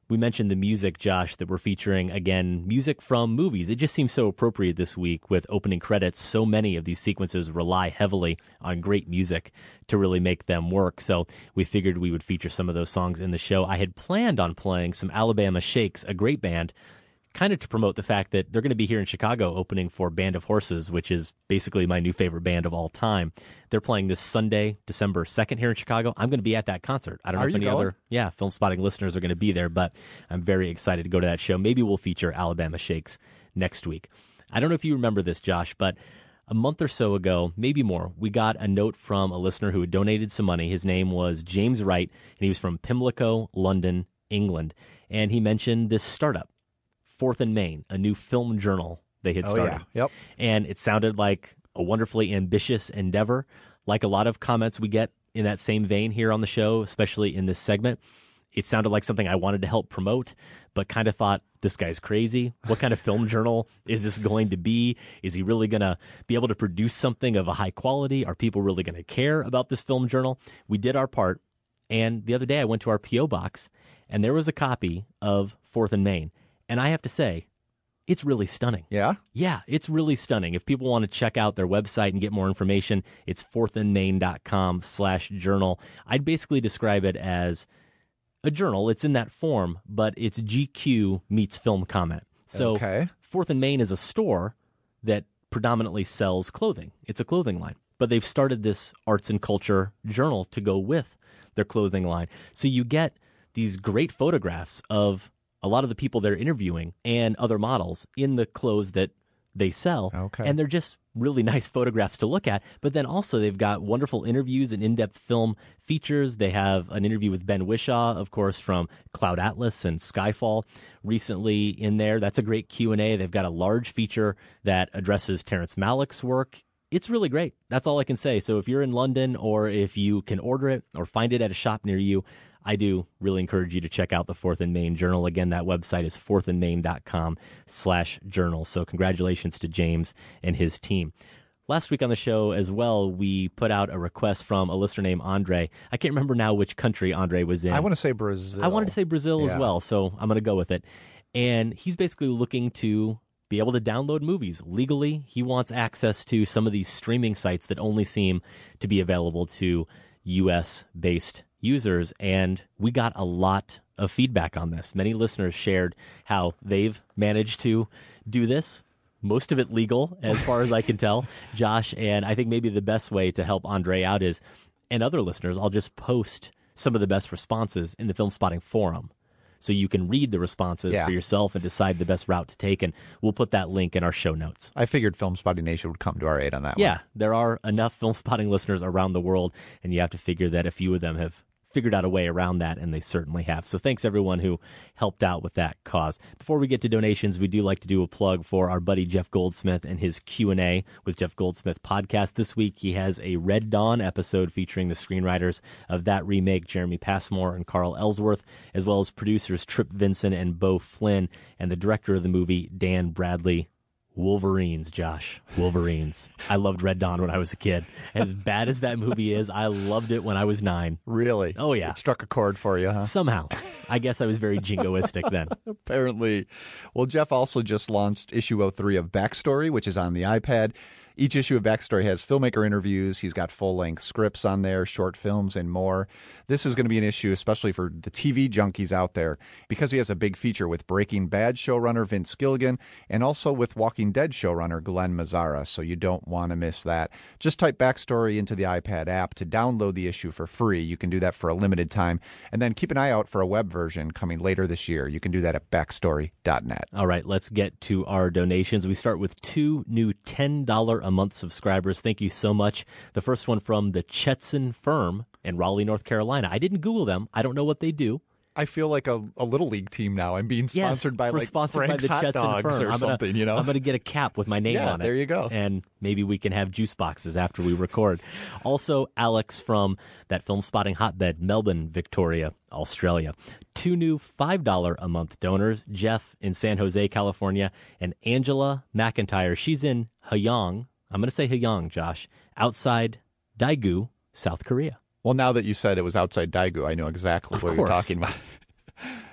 We mentioned the music, Josh, that we're featuring, again, music from movies. It just seems so appropriate this week with opening credits. So many of these sequences rely heavily on great music to really make them work. So we figured we would feature some of those songs in the show. I had planned on playing some Alabama Shakes, a great band, kind of to promote the fact that they're going to be here in Chicago opening for Band of Horses, which is basically my new favorite band of all time. They're playing this Sunday, December second here in Chicago. I'm going to be at that concert. I don't know Are if you any going? other yeah, Film Spotting listeners are going to be there, but I'm very excited to go to that show. Maybe we'll feature Alabama Shakes next week. I don't know if you remember this, Josh, but a month or so ago, maybe more, we got a note from a listener who had donated some money. His name was James Wright, and he was from Pimlico, London, England. And he mentioned this startup, Fourth and Main, a new film journal they had Oh, started. yeah. Yep. And it sounded like a wonderfully ambitious endeavor. Like a lot of comments we get in that same vein here on the show, especially in this segment, it sounded like something I wanted to help promote, but kind of thought, this guy's crazy. What kind of film journal is this going to be? Is he really going to be able to produce something of a high quality? Are people really going to care about this film journal? We did our part. And the other day I went to our P O box, and there was a copy of Fourth and Main. And I have to say, it's really stunning. Yeah? Yeah, it's really stunning. If people want to check out their website and get more information, it's fourthandmain.com slash journal. I'd basically describe it as a journal. It's in that form, but it's G Q meets film comment. So Okay. Fourth and Main is a store that predominantly sells clothing. It's a clothing line. But they've started this arts and culture journal to go with their clothing line. So you get these great photographs of a lot of the people they're interviewing and other models in the clothes that they sell. Okay. And they're just really nice photographs to look at. But then also they've got wonderful interviews and in-depth film features. They have an interview with Ben Whishaw, of course, from Cloud Atlas and Skyfall recently in there. That's a great Q and A. They've got a large feature that addresses Terrence Malick's work. It's really great. That's all I can say. So if you're in London, or if you can order it or find it at a shop near you, I do really encourage you to check out the Fourth and Main Journal. Again, that website is fourthandmain.com slash journal. So congratulations to James and his team. Last week on the show as well, we put out a request from a listener named Andre. I can't remember now which country Andre was in. I want to say Brazil. I wanted to say Brazil as Yeah. well, so I'm going to go with it. And he's basically looking to be able to download movies legally. He wants access to some of these streaming sites that only seem to be available to U S-based users, and we got a lot of feedback on this. Many listeners shared how they've managed to do this, most of it legal, as far as I can tell, Josh, and I think maybe the best way to help Andre out is, and other listeners, I'll just post some of the best responses in the Film Spotting forum, so you can read the responses Yeah. for yourself and decide the best route to take, and we'll put that link in our show notes. I figured Film Spotting Nation would come to our aid on that Yeah, one. there are enough Film Spotting listeners around the world, and you have to figure that a few of them have figured out a way around that, and they certainly have. So thanks everyone who helped out with that cause. Before we get to donations, we do like to do a plug for our buddy Jeff Goldsmith and his Q and A with Jeff Goldsmith podcast. This week he has a Red Dawn episode featuring the screenwriters of that remake, Jeremy Passmore and Carl Ellsworth, as well as producers Trip Vincent and Beau Flynn, and the director of the movie, Dan Bradley. Wolverines, Josh. Wolverines. I loved Red Dawn when I was a kid. As bad as that movie is, I loved it when I was nine. Really? Oh, yeah. It struck a chord for you, huh? Somehow. I guess I was very jingoistic then. Apparently. Well, Jeff also just launched issue oh three of Backstory, which is on the iPad. Each issue of Backstory has filmmaker interviews. He's got full-length scripts on there, short films, and more. This is going to be an issue, especially for the T V junkies out there, because he has a big feature with Breaking Bad showrunner Vince Gilligan and also with Walking Dead showrunner Glenn Mazzara, so you don't want to miss that. Just type Backstory into the iPad app to download the issue for free. You can do that for a limited time, and then keep an eye out for a web version coming later this year. You can do that at backstory dot net. All right, let's get to our donations. We start with two new ten dollars a month subscribers. Thank you so much. The first one from the Chetson Firm in Raleigh, North Carolina. I didn't Google them. I don't know what they do. I feel like a, a little league team now. I'm being sponsored yes, by we're like sponsored Frank's by the Hot Chetson Dogs Firm. or I'm gonna, something, you know? I'm going to get a cap with my name Yeah, on it. there you go. And maybe we can have juice boxes after we record. Also, Alex from that Film Spotting hotbed, Melbourne, Victoria, Australia. Two new five dollars a month donors, Jeff in San Jose, California, and Angela McIntyre. She's in Hayong. I'm going to say Hayong, Josh, outside Daegu, South Korea. Well, now that you said it was outside Daegu, I know exactly Of what course. you're talking about.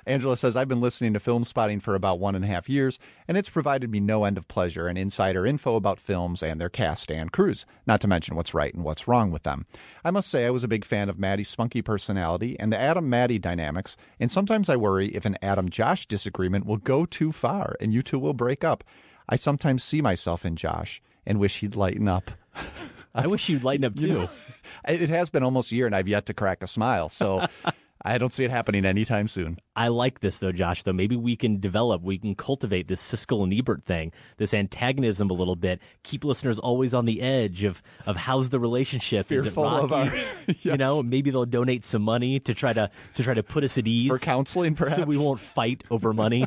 Angela says, I've been listening to Film Spotting for about one and a half years, and it's provided me no end of pleasure and insider info about films and their cast and crews, not to mention what's right and what's wrong with them. I must say I was a big fan of Maddie's spunky personality and the Adam-Maddie dynamics, and sometimes I worry if an Adam-Josh disagreement will go too far and you two will break up. I sometimes see myself in Josh and wish he'd lighten up. I wish you'd lighten up, too. You know, it has been almost a year, and I've yet to crack a smile, so I don't see it happening anytime soon. I like this, though, Josh, though. Maybe we can develop, we can cultivate this Siskel and Ebert thing, this antagonism a little bit, keep listeners always on the edge of, of how's the relationship. Fearful Is it rocky? of our... yes. You know, maybe they'll donate some money to try to to try to put us at ease. For counseling, perhaps? So we won't fight over money.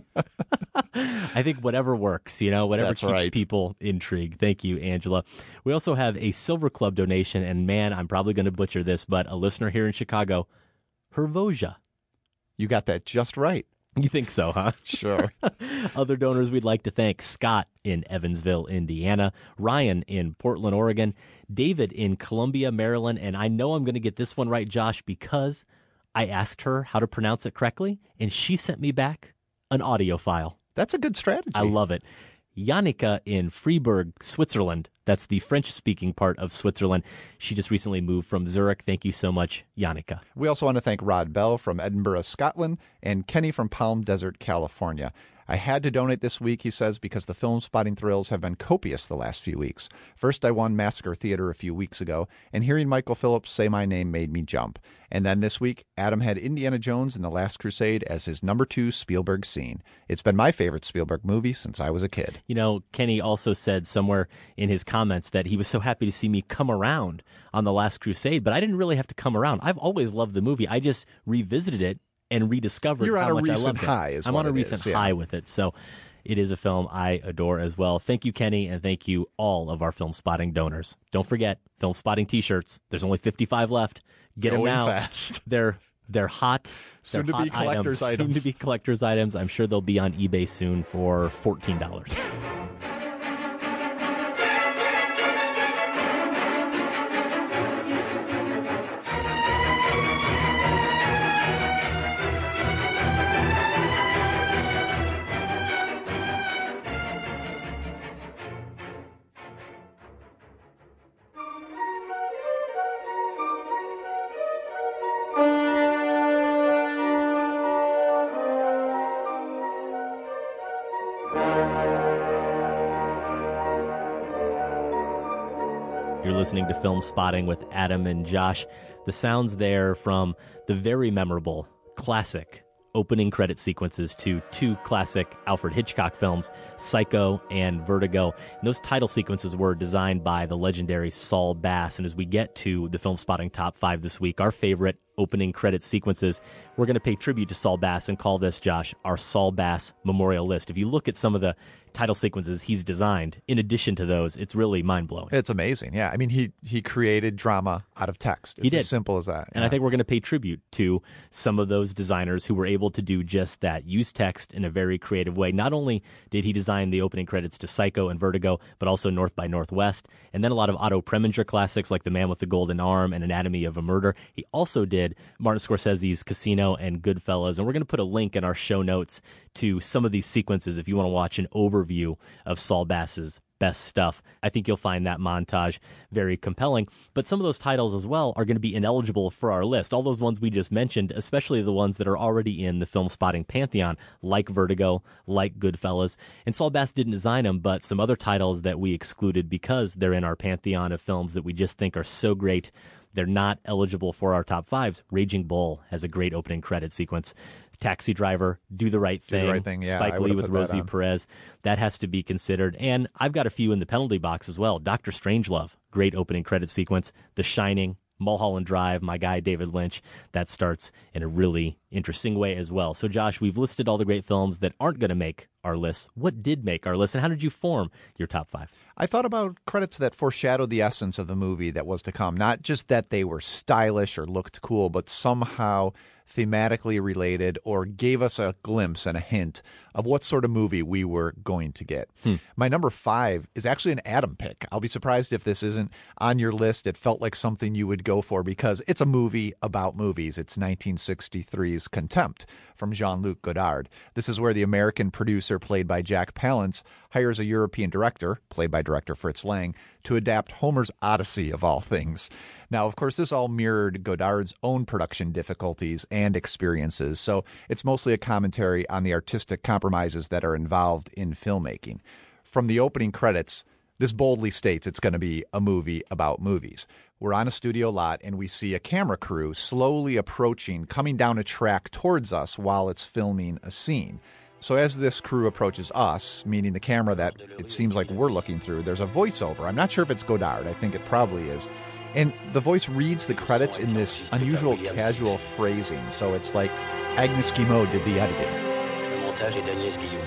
I think whatever works, you know, whatever That's keeps right. people intrigued. Thank you, Angela. We also have a Silver Club donation, and man, I'm probably going to butcher this, but a listener here in Chicago, Hervosia. You got that just right. You think so, huh? Sure. Other donors we'd like to thank: Scott in Evansville, Indiana, Ryan in Portland, Oregon, David in Columbia, Maryland, and I know I'm going to get this one right, Josh, because I asked her how to pronounce it correctly, and she sent me back an audio file. That's a good strategy. I love it. Janika in Freiburg, Switzerland. That's the French-speaking part of Switzerland. She just recently moved from Zurich. Thank you so much, Janika. We also want to thank Rod Bell from Edinburgh, Scotland, and Kenny from Palm Desert, California. I had to donate this week, he says, because the film spotting thrills have been copious the last few weeks. First, I won Massacre Theater a few weeks ago, and hearing Michael Phillips say my name made me jump. And then this week, Adam had Indiana Jones and the Last Crusade as his number two Spielberg scene. It's been my favorite Spielberg movie since I was a kid. You know, Kenny also said somewhere in his comments that he was so happy to see me come around on The Last Crusade, but I didn't really have to come around. I've always loved the movie. I just revisited it and rediscovered You're how on a much I recent loved it. high is I'm what on a it recent is, yeah. high with it. So it is a film I adore as well. Thank you, Kenny, and thank you all of our Film Spotting donors. Don't forget, Film Spotting t-shirts. There's only fifty-five left. Get Going them now. fast. They're they're hot. Soon They're to be hot collector's items. Soon to be collector's items. I'm sure they'll be on eBay soon for fourteen dollars. You're listening to Film Spotting with Adam and Josh. The sounds there from the very memorable, classic opening credit sequences to two classic Alfred Hitchcock films, Psycho and Vertigo. And those title sequences were designed by the legendary Saul Bass. And as we get to the Film Spotting Top five this week, our favorite opening credit sequences, we're going to pay tribute to Saul Bass and call this, Josh, our Saul Bass Memorial List. If you look at some of the title sequences he's designed, in addition to those, it's really mind-blowing. It's amazing, yeah. I mean, he he created drama out of text. It's He did. as simple as that. And yeah. I think we're going to pay tribute to some of those designers who were able to do just that, use text in a very creative way. Not only did he design the opening credits to Psycho and Vertigo, but also North by Northwest, and then a lot of Otto Preminger classics like The Man with the Golden Arm and Anatomy of a Murder. He also did Martin Scorsese's Casino and Goodfellas, and we're going to put a link in our show notes to some of these sequences if you want to watch an overview of Saul Bass's best stuff. I think you'll find that montage very compelling. But some of those titles as well are going to be ineligible for our list. All those ones we just mentioned, especially the ones that are already in the Film Spotting pantheon, like Vertigo, like Goodfellas. And Saul Bass didn't design them, but some other titles that we excluded because they're in our pantheon of films that we just think are so great, they're not eligible for our top fives. Raging Bull has a great opening credit sequence. Taxi Driver, Do the Right Do the Thing, Right Thing, yeah, Spike I Lee would've with put that Rosie on. Perez. That has to be considered. And I've got a few in the penalty box as well. Doctor Strangelove, great opening credit sequence. The Shining, Mulholland Drive, my guy David Lynch. That starts in a really interesting way as well. So, Josh, we've listed all the great films that aren't going to make our list. What did make our list, and how did you form your top five? I thought about credits that foreshadowed the essence of the movie that was to come. Not just that they were stylish or looked cool, but somehow thematically related, or gave us a glimpse and a hint of what sort of movie we were going to get. Hmm. My number five is actually an Adam pick. I'll be surprised if this isn't on your list. It felt like something you would go for because it's a movie about movies. It's nineteen sixty-three's Contempt from Jean-Luc Godard. This is where the American producer, played by Jack Palance, hires a European director, played by director Fritz Lang, to adapt Homer's Odyssey, of all things. Now, of course, this all mirrored Godard's own production difficulties and experiences, so it's mostly a commentary on the artistic compromises that are involved in filmmaking. From the opening credits, this boldly states it's going to be a movie about movies. We're on a studio lot, and we see a camera crew slowly approaching, coming down a track towards us while it's filming a scene. So as this crew approaches us, meaning the camera that it seems like we're looking through, there's a voiceover. I'm not sure if it's Godard. I think it probably is. And the voice reads the credits in this unusual casual phrasing. So it's like Agnes Guillemot did the editing. Le montage est d'Agnès Guillemot.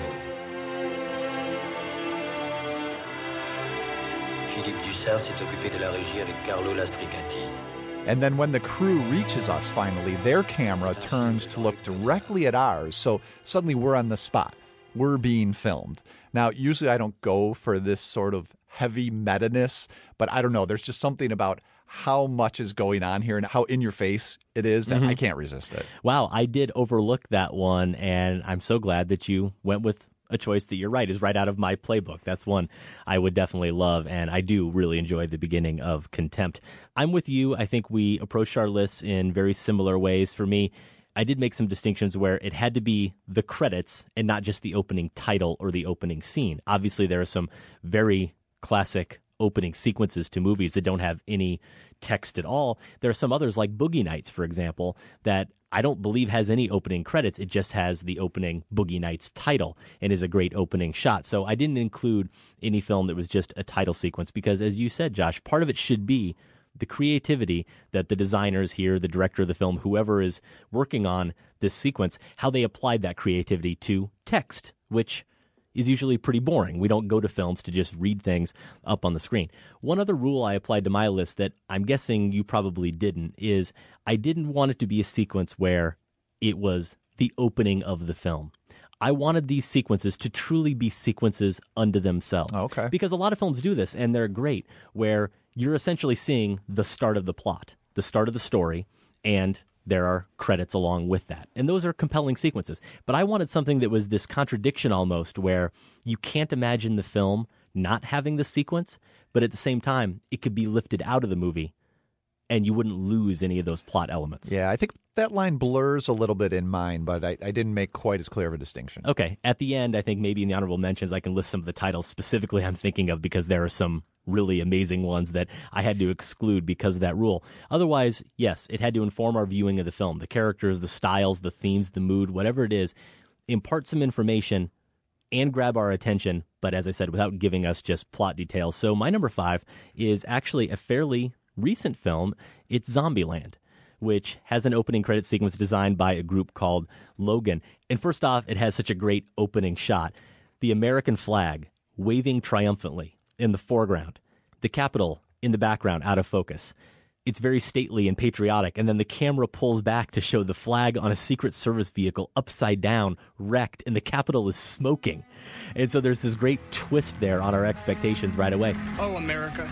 Philippe Dussart s'est occupé de la régie avec Carlo Lastricati. And then when the crew reaches us finally, their camera turns to look directly at ours. So suddenly we're on the spot. We're being filmed. Now, usually I don't go for this sort of heavy meta-ness, but I don't know. There's just something about how much is going on here and how in your face it is that Mm-hmm. I can't resist it. Wow, I did overlook that one, and I'm so glad that you went with a choice that you're right is right out of my playbook. That's one I would definitely love, and I do really enjoy the beginning of Contempt. I'm with you. I think we approached our lists in very similar ways. For me, I did make some distinctions where it had to be the credits and not just the opening title or the opening scene. Obviously, there are some very classic opening sequences to movies that don't have any text at all. There are some others like Boogie Nights, for example, that I don't believe has any opening credits. It just has the opening Boogie Nights title and is a great opening shot. So I didn't include any film that was just a title sequence because, as you said, Josh, part of it should be the creativity that the designers here, the director of the film, whoever is working on this sequence, how they applied that creativity to text, which is usually pretty boring. We don't go to films to just read things up on the screen. One other rule I applied to my list that I'm guessing you probably didn't is I didn't want it to be a sequence where it was the opening of the film. I wanted these sequences to truly be sequences unto themselves. Okay. Because a lot of films do this, and they're great, where you're essentially seeing the start of the plot, the start of the story, and there are credits along with that. And those are compelling sequences. But I wanted something that was this contradiction almost, where you can't imagine the film not having the sequence, but at the same time, it could be lifted out of the movie and you wouldn't lose any of those plot elements. Yeah, I think that line blurs a little bit in mine, but I, I didn't make quite as clear of a distinction. Okay. At the end, I think maybe in the honorable mentions, I can list some of the titles specifically I'm thinking of because there are some really amazing ones that I had to exclude because of that rule. Otherwise, yes, it had to inform our viewing of the film. The characters, the styles, the themes, the mood, whatever it is, impart some information and grab our attention, but as I said, without giving us just plot details. So my number five is actually a fairly recent film. It's Zombieland, which has an opening credit sequence designed by a group called Logan. And first off, it has such a great opening shot. The American flag waving triumphantly in the foreground, the Capitol in the background out of focus. It's very stately and patriotic, and then the camera pulls back to show the flag on a Secret Service vehicle upside down, wrecked, and the Capitol is smoking. And so there's this great twist there on our expectations right away. Oh, America.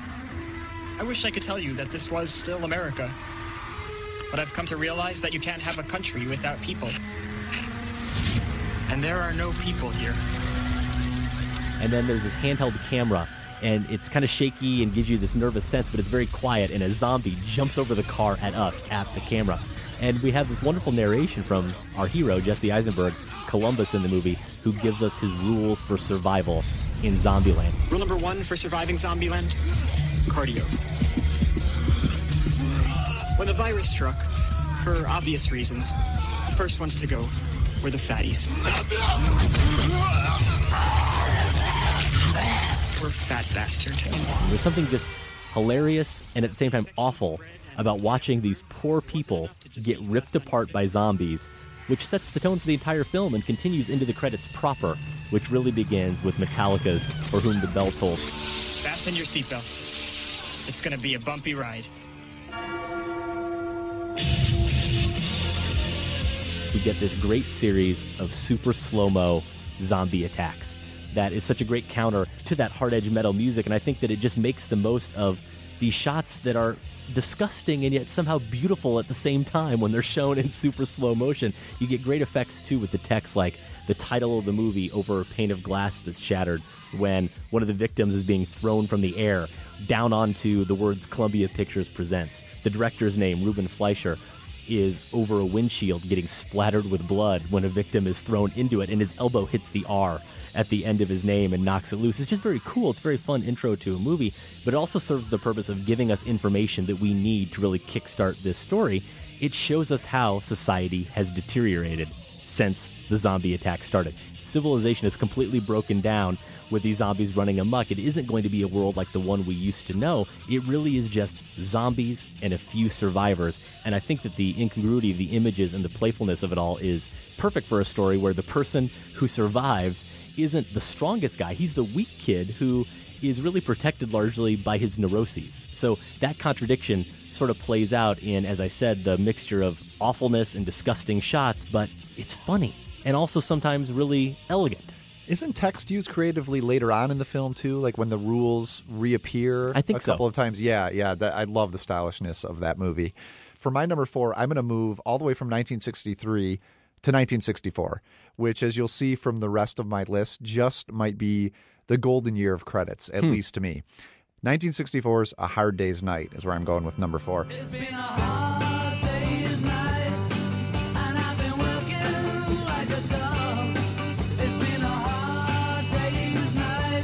I wish I could tell you that this was still America. But I've come to realize that you can't have a country without people. And there are no people here. And then there's this handheld camera, and it's kind of shaky and gives you this nervous sense, but it's very quiet, and a zombie jumps over the car at us, at the camera. And we have this wonderful narration from our hero, Jesse Eisenberg, Columbus in the movie, who gives us his rules for survival in Zombieland. Rule number one for surviving Zombieland, cardio. When the virus struck, for obvious reasons, the first ones to go were the fatties. Poor fat bastard. There's something just hilarious and at the same time awful about watching these poor people get ripped apart by zombies, which sets the tone for the entire film and continues into the credits proper, which really begins with Metallica's For Whom the Bell Tolls. Fasten your seatbelts. It's gonna be a bumpy ride. we get this great series of super slow-mo zombie attacks that is such a great counter to that hard-edge metal music, and I think that it just makes the most of these shots that are disgusting and yet somehow beautiful at the same time when they're shown in super slow motion. You get great effects, too, with the text, like the title of the movie over a pane of glass that's shattered when one of the victims is being thrown from the air down onto the words Columbia Pictures Presents. The director's name, Ruben Fleischer, is over a windshield getting splattered with blood when a victim is thrown into it, and his elbow hits the R at the end of his name and knocks it loose. It's just very cool. It's a very fun intro to a movie, but it also serves the purpose of giving us information that we need to really kickstart this story. It shows us how society has deteriorated since the zombie attack started. Civilization is completely broken down with these zombies running amok. It isn't going to be a world like the one we used to know. It really is just zombies and a few survivors. And I think that the incongruity of the images and the playfulness of it all is perfect for a story where the person who survives isn't the strongest guy. He's the weak kid who is really protected largely by his neuroses. So that contradiction sort of plays out in, as I said, the mixture of awfulness and disgusting shots, but it's funny and also sometimes really elegant. Isn't text used creatively later on in the film, too? Like when the rules reappear I think a couple so. of times? Yeah, yeah. That, I love the stylishness of that movie. For my number four, I'm going to move all the way from nineteen sixty-three to nineteen sixty-four, which, as you'll see from the rest of my list, just might be the golden year of credits, at Hmm. least to me. nineteen sixty-four's A Hard Day's Night is where I'm going with number four. It's been a hard day's night, and I've been working like a dog. It's been a hard day's night,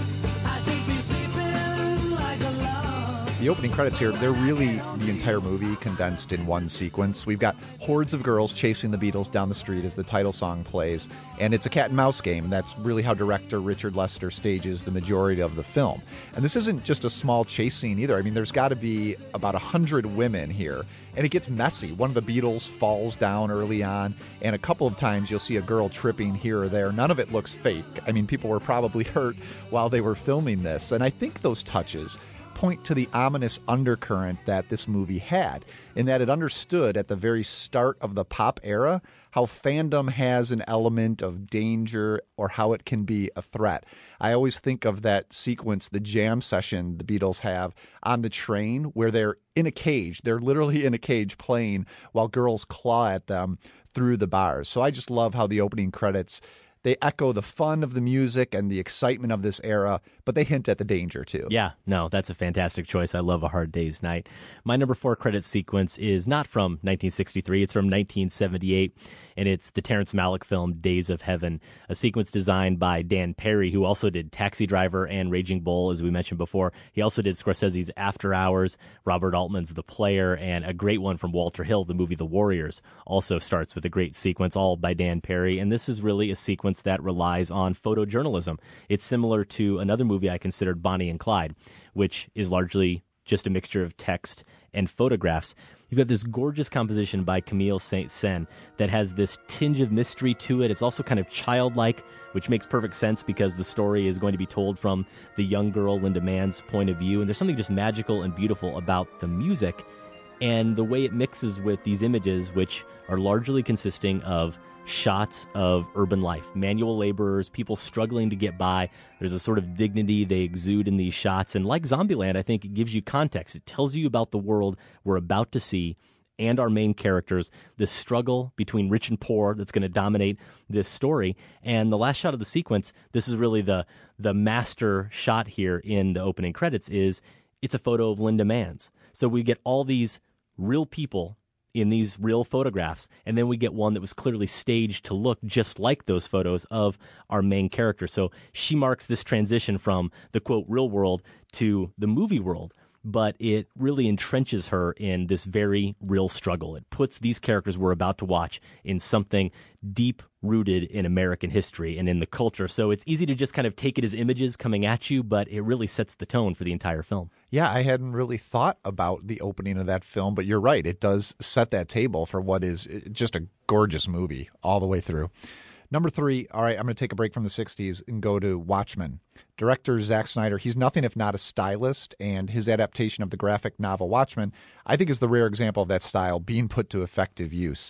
I should be sleeping like a log. The opening credits here, they're really the entire movie condensed in one sequence. We've got hordes of girls chasing the Beatles down the street as the title song plays, and it's a cat and mouse game. That's really how director Richard Lester stages the majority of the film. And this isn't just a small chase scene either. I mean, there's got to be about a hundred women here, and it gets messy. One of the Beatles falls down early on, and a couple of times you'll see a girl tripping here or there. None of it looks fake. I mean, people were probably hurt while they were filming this, and I think those touches point to the ominous undercurrent that this movie had, in that it understood at the very start of the pop era how fandom has an element of danger or how it can be a threat. I always think of that sequence, the jam session the Beatles have on the train where they're in a cage. They're literally in a cage playing while girls claw at them through the bars. So I just love how the opening credits, they echo the fun of the music and the excitement of this era, but they hint at the danger, too. Yeah, no, that's a fantastic choice. I love A Hard Day's Night. My number four credit sequence is not from nineteen sixty-three. It's from nineteen seventy-eight, and it's the Terrence Malick film Days of Heaven, a sequence designed by Dan Perry, who also did Taxi Driver and Raging Bull, as we mentioned before. He also did Scorsese's After Hours, Robert Altman's The Player, and a great one from Walter Hill, the movie The Warriors, also starts with a great sequence, all by Dan Perry. And this is really a sequence that relies on photojournalism. It's similar to another movie I considered, Bonnie and Clyde, which is largely just a mixture of text and photographs. You've got this gorgeous composition by Camille Saint-Saëns that has this tinge of mystery to it. It's also kind of childlike, which makes perfect sense because the story is going to be told from the young girl Linda Mann's point of view. And there's something just magical and beautiful about the music and the way it mixes with these images, which are largely consisting of shots of urban life, manual laborers, people struggling to get by. There's a sort of dignity they exude in these shots. And like Zombieland, I think it gives you context. It tells you about the world we're about to see and our main characters, this struggle between rich and poor that's going to dominate this story. And the last shot of the sequence, this is really the the master shot here in the opening credits, is it's a photo of Linda Mann's. So we get all these real people in these real photographs, and then we get one that was clearly staged to look just like those photos of our main character. So she marks this transition from the, quote, real world to the movie world, but it really entrenches her in this very real struggle. It puts these characters we're about to watch in something deep-rooted in American history and in the culture. So it's easy to just kind of take it as images coming at you, but it really sets the tone for the entire film. Yeah, I hadn't really thought about the opening of that film, but you're right. It does set that table for what is just a gorgeous movie all the way through. Number three, all right, I'm going to take a break from the sixties and go to Watchmen. Director Zack Snyder, he's nothing if not a stylist, and his adaptation of the graphic novel Watchmen, I think, is the rare example of that style being put to effective use.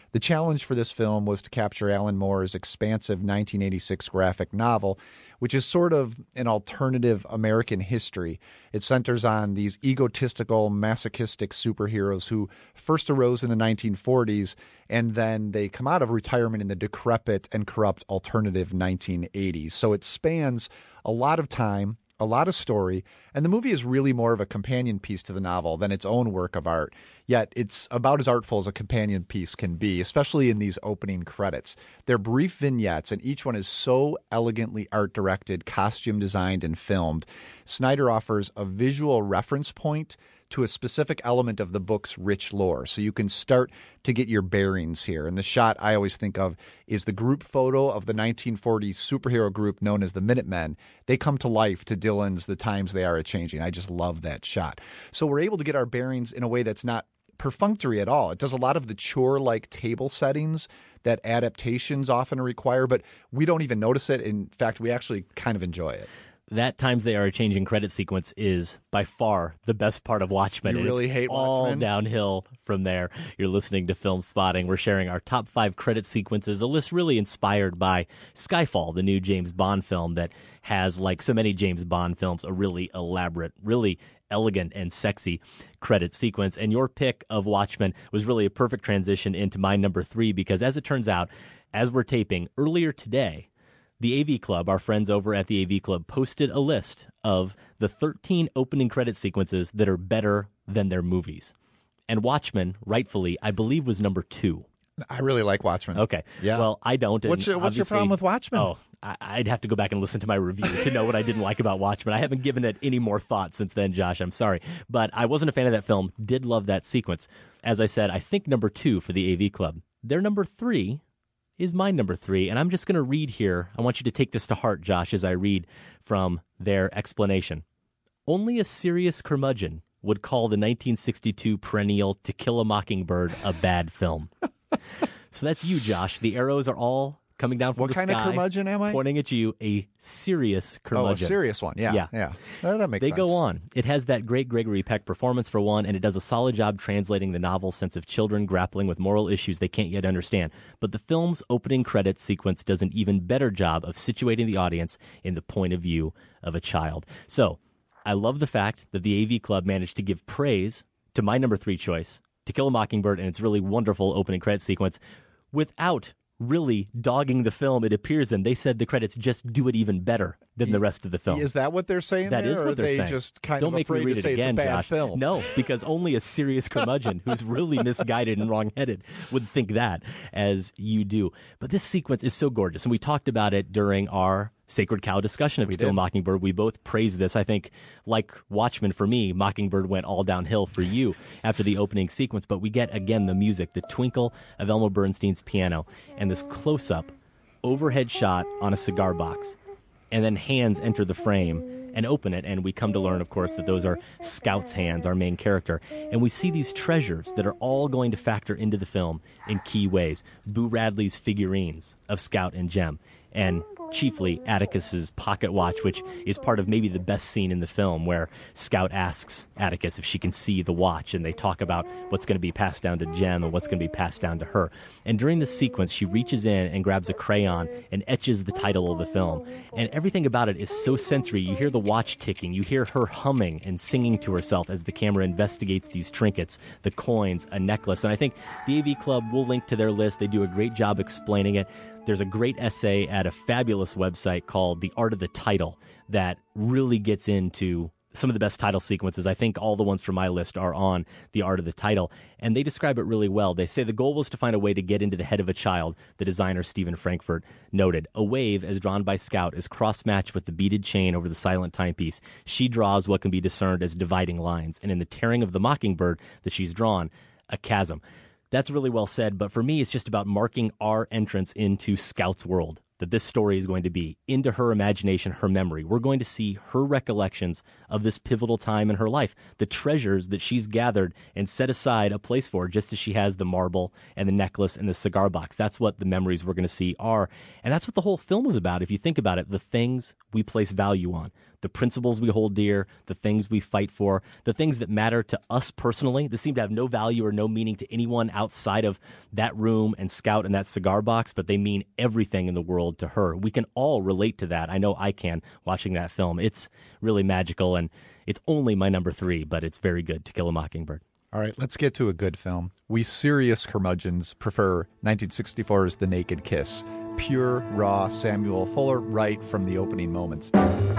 The challenge for this film was to capture Alan Moore's expansive nineteen eighty-six graphic novel, which is sort of an alternative American history. It centers on these egotistical, masochistic superheroes who first arose in the nineteen forties, and then they come out of retirement in the decrepit and corrupt alternative nineteen eighties. So it spans a lot of time, a lot of story, and the movie is really more of a companion piece to the novel than its own work of art. Yet it's about as artful as a companion piece can be, especially in these opening credits. They're brief vignettes, and each one is so elegantly art-directed, costume-designed, and filmed. Snyder offers a visual reference point to a specific element of the book's rich lore, so you can start to get your bearings here. And the shot I always think of is the group photo of the nineteen forties superhero group known as the Minutemen. They come to life to Dylan's The Times They Are A-Changing. I just love that shot. So we're able to get our bearings in a way that's not perfunctory at all. It does a lot of the chore-like table settings that adaptations often require, but we don't even notice it. In fact, we actually kind of enjoy it. That Times They Are A-Changing credit sequence is by far the best part of Watchmen. You and really it's hate all Watchmen? downhill from there. You're listening to Film Spotting. We're sharing our top five credit sequences, a list really inspired by Skyfall, the new James Bond film that has, like so many James Bond films, a really elaborate, really elegant and sexy credit sequence. And your pick of Watchmen was really a perfect transition into my number three, because as it turns out, as we're taping earlier today, the A V Club, our friends over at the A V Club, posted a list of the thirteen opening credit sequences that are better than their movies. And Watchmen, rightfully, I believe was number two. I really like Watchmen. Okay. Yeah. Well, I don't. and What's your, what's your obviously- problem with Watchmen? Oh, I- I'd have to go back and listen to my review to know what I didn't like about Watchmen. I haven't given it any more thought since then, Josh. I'm sorry. But I wasn't a fan of that film. Did love that sequence. As I said, I think number two for the A V Club. Their number three is my number three. And I'm just going to read here. I want you to take this to heart, Josh, as I read from their explanation. Only a serious curmudgeon would call the nineteen sixty-two perennial To Kill a Mockingbird a bad film. So that's you, Josh. The arrows are all coming down from What the kind sky, of curmudgeon am I? pointing at you. A serious curmudgeon. Oh, a serious one. Yeah. Yeah. Yeah. That, that makes They sense. go on. It has that great Gregory Peck performance for one, and it does a solid job translating the novel's sense of children grappling with moral issues they can't yet understand. But the film's opening credits sequence does an even better job of situating the audience in the point of view of a child. So I love the fact that the A V Club managed to give praise to my number three choice, To Kill a Mockingbird, and its really wonderful opening credit sequence, without really dogging the film it appears in. They said the credits just do it even better than the rest of the film. Is that what they're saying That there, is or what are they're they saying. just kind Don't of make afraid me read to it say again, it's a bad Josh. film? No, because only a serious curmudgeon who's really misguided and wrong-headed would think that, as you do. But this sequence is so gorgeous, and we talked about it during our Sacred Cow discussion of To Kill a Mockingbird. We both praised this. I think, like Watchmen for me, Mockingbird went all downhill for you after the opening sequence. But we get, again, the music, the twinkle of Elmer Bernstein's piano, and this close-up overhead shot on a cigar box. And then hands enter the frame and open it, and we come to learn, of course, that those are Scout's hands, our main character. And we see these treasures that are all going to factor into the film in key ways. Boo Radley's figurines of Scout and Jem, and chiefly Atticus's pocket watch, which is part of maybe the best scene in the film, where Scout asks Atticus if she can see the watch, and they talk about what's going to be passed down to Jem and what's going to be passed down to her. And during this sequence, she reaches in and grabs a crayon and etches the title of the film. And everything about it is so sensory. You hear the watch ticking, you hear her humming and singing to herself as the camera investigates these trinkets, the coins, a necklace. And I think the A V Club will link to their list. They do a great job explaining it. There's a great essay at a fabulous website called The Art of the Title that really gets into some of the best title sequences. I think all the ones from my list are on The Art of the Title, and they describe it really well. They say the goal was to find a way to get into the head of a child, the designer Stephen Frankfurt noted. A wave, as drawn by Scout, is cross-matched with the beaded chain over the silent timepiece. She draws what can be discerned as dividing lines, and in the tearing of the mockingbird that she's drawn, a chasm. That's really well said, but for me, it's just about marking our entrance into Scout's world, that this story is going to be, into her imagination, her memory. We're going to see her recollections of this pivotal time in her life, the treasures that she's gathered and set aside a place for, just as she has the marble and the necklace and the cigar box. That's what the memories we're going to see are, and that's what the whole film is about. If you think about it, the things we place value on, the principles we hold dear, the things we fight for, the things that matter to us personally, that seem to have no value or no meaning to anyone outside of that room and Scout and that cigar box, but they mean everything in the world to her. We can all relate to that. I know I can watching that film. It's really magical, and it's only my number three, but it's very good, To Kill a Mockingbird. All right, let's get to a good film. We serious curmudgeons prefer nineteen sixty-four's The Naked Kiss. Pure, raw Samuel Fuller right from the opening moments.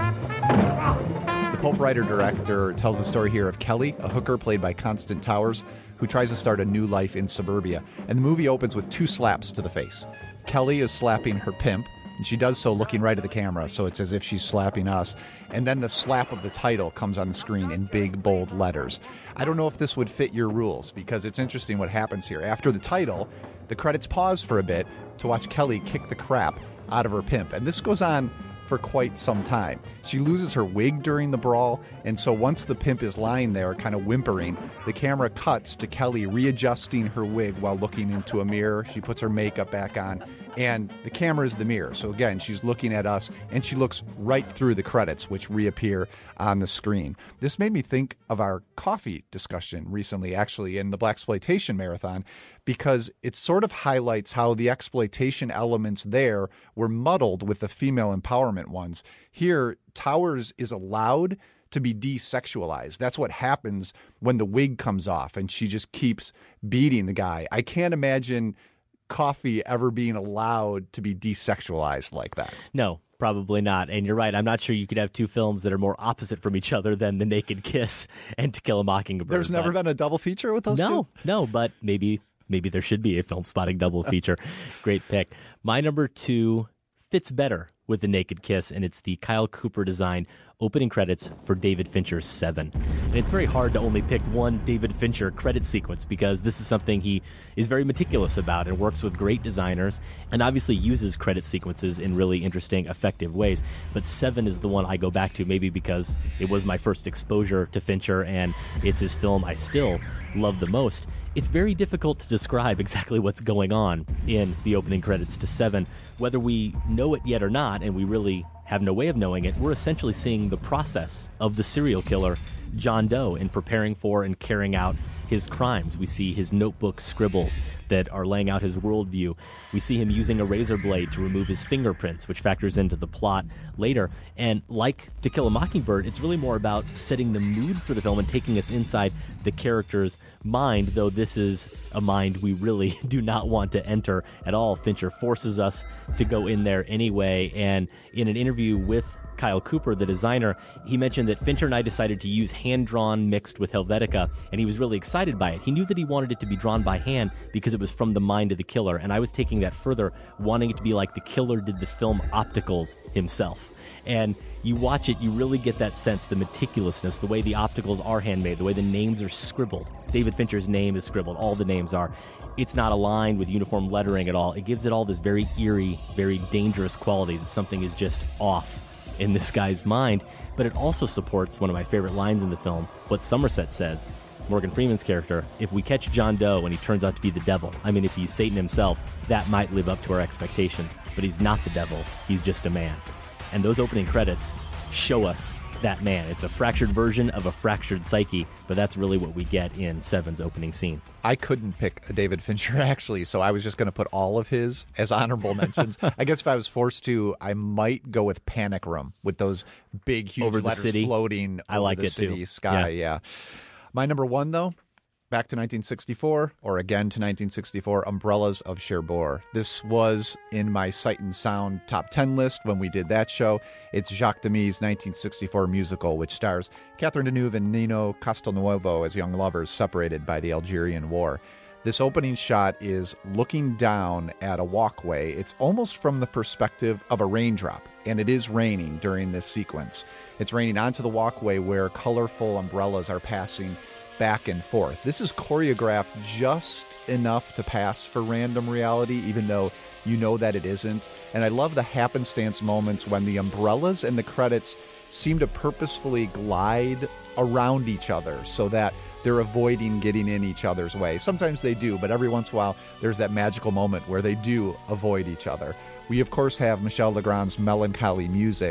The Pulp writer-director tells the story here of Kelly, a hooker played by Constance Towers, who tries to start a new life in suburbia. And the movie opens with two slaps to the face. Kelly is slapping her pimp, and she does so looking right at the camera, so it's as if she's slapping us. And then the slap of the title comes on the screen in big, bold letters. I don't know if this would fit your rules, because it's interesting what happens here. After the title, the credits pause for a bit to watch Kelly kick the crap out of her pimp. And this goes on for quite some time. She loses her wig during the brawl, and so once the pimp is lying there kind of whimpering, the camera cuts to Kelly readjusting her wig while looking into a mirror. She puts her makeup back on, and the camera is the mirror. So again, she's looking at us, and she looks right through the credits, which reappear on the screen. This made me think of our coffee discussion recently, actually, in the Blaxploitation Marathon, because it sort of highlights how the exploitation elements there were muddled with the female empowerment ones. Here, Towers is allowed to be desexualized. That's what happens when the wig comes off and she just keeps beating the guy. I can't imagine coffee ever being allowed to be desexualized like that. No, probably not. And you're right. I'm not sure you could have two films that are more opposite from each other than The Naked Kiss and To Kill a Mockingbird. There's but... never been a double feature with those no, two? No, no, but maybe maybe there should be a Film Spotting double feature. Great pick. My number two fits better with The Naked Kiss, and it's the Kyle Cooper designed opening credits for David Fincher's Seven. And it's very hard to only pick one David Fincher credit sequence, because this is something he is very meticulous about and works with great designers and obviously uses credit sequences in really interesting, effective ways. But Seven is the one I go back to, maybe because it was my first exposure to Fincher and it's his film I still love the most. It's very difficult to describe exactly what's going on in the opening credits to Seven. Whether we know it yet or not, and we really have no way of knowing it, we're essentially seeing the process of the serial killer John Doe in preparing for and carrying out his crimes. We see his notebook scribbles that are laying out his worldview. We see him using a razor blade to remove his fingerprints, which factors into the plot later. And like To Kill a Mockingbird, it's really more about setting the mood for the film and taking us inside the character's mind, though this is a mind we really do not want to enter at all. Fincher forces us to go in there anyway, and in an interview with Kyle Cooper, the designer, he mentioned that Fincher and I decided to use hand-drawn mixed with Helvetica, and he was really excited by it. He knew that he wanted it to be drawn by hand because it was from the mind of the killer, and I was taking that further, wanting it to be like the killer did the film opticals himself. And you watch it, you really get that sense, the meticulousness, the way the opticals are handmade, the way the names are scribbled. David Fincher's name is scribbled, all the names are. It's not aligned with uniform lettering at all. It gives it all this very eerie, very dangerous quality that something is just off in this guy's mind, but it also supports one of my favorite lines in the film, what Somerset says, Morgan Freeman's character: if we catch John Doe and he turns out to be the devil, I mean, if he's Satan himself, that might live up to our expectations, but he's not the devil, he's just a man. And those opening credits show us that man. It's a fractured version of a fractured psyche, but that's really what we get in Seven's opening scene. I couldn't pick a David Fincher, actually, so I was just going to put all of his as honorable mentions. I guess if I was forced to, I might go with Panic Room, with those big, huge over the letters city. floating I over like the it city too. sky. Yeah. yeah. My number one, though, back to nineteen sixty-four, or again to nineteen sixty-four, Umbrellas of Cherbourg. This was in my Sight and Sound top ten list when we did that show. It's Jacques Demy's nineteen sixty-four musical, which stars Catherine Deneuve and Nino Castelnuovo as young lovers separated by the Algerian War. This opening shot is looking down at a walkway. It's almost from the perspective of a raindrop, and it is raining during this sequence. It's raining onto the walkway where colorful umbrellas are passing back and forth. This is choreographed just enough to pass for random reality, even though you know that it isn't. And I love the happenstance moments when the umbrellas and the credits seem to purposefully glide around each other so that they're avoiding getting in each other's way. Sometimes they do, but every once in a while there's that magical moment where they do avoid each other. We, of course, have Michel Legrand's melancholy music,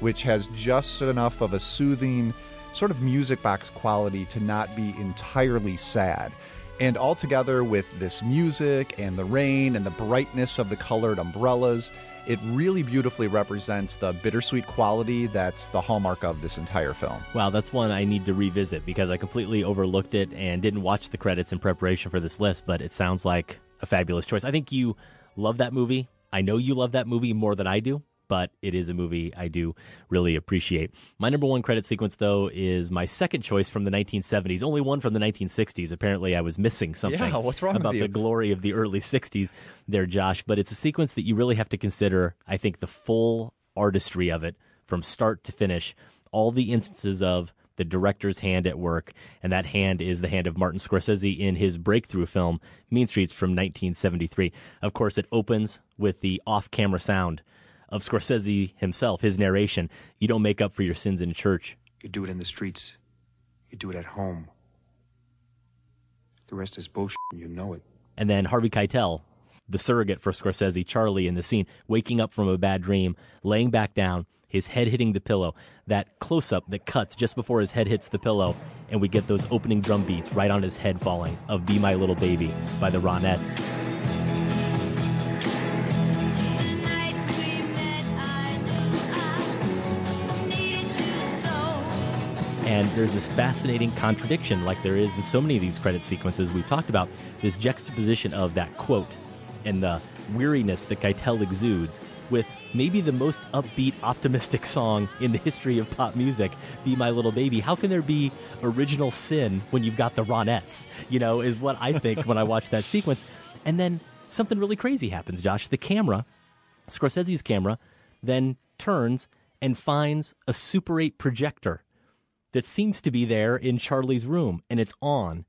which has just enough of a soothing sort of music box quality to not be entirely sad. And all together with this music and the rain and the brightness of the colored umbrellas, it really beautifully represents the bittersweet quality that's the hallmark of this entire film. Wow, that's one I need to revisit because I completely overlooked it and didn't watch the credits in preparation for this list, but it sounds like a fabulous choice. I think you love that movie. I know you love that movie more than I do, but it is a movie I do really appreciate. My number one credit sequence, though, is my second choice from the nineteen seventies. Only one from the nineteen sixties. Apparently, I was missing something yeah, what's wrong about with you? the glory of the early sixties there, Josh. But it's a sequence that you really have to consider, I think, the full artistry of it from start to finish, all the instances of the director's hand at work, and that hand is the hand of Martin Scorsese in his breakthrough film, Mean Streets from nineteen seventy-three. Of course, it opens with the off-camera sound of Scorsese himself, his narration. You don't make up for your sins in church. You do it in the streets. You do it at home. The rest is bullshit, and you know it. And then Harvey Keitel, the surrogate for Scorsese, Charlie in the scene, waking up from a bad dream, laying back down, his head hitting the pillow, that close-up that cuts just before his head hits the pillow, and we get those opening drum beats right on his head falling of Be My Little Baby by the Ronettes. And there's this fascinating contradiction, like there is in so many of these credit sequences we've talked about, this juxtaposition of that quote and the weariness that Keitel exudes with maybe the most upbeat, optimistic song in the history of pop music, Be My Little Baby. How can there be original sin when you've got the Ronettes, you know, is what I think when I watch that sequence. And then something really crazy happens, Josh. The camera, Scorsese's camera, then turns and finds a Super eight projector that seems to be there in Charlie's room, and it's on.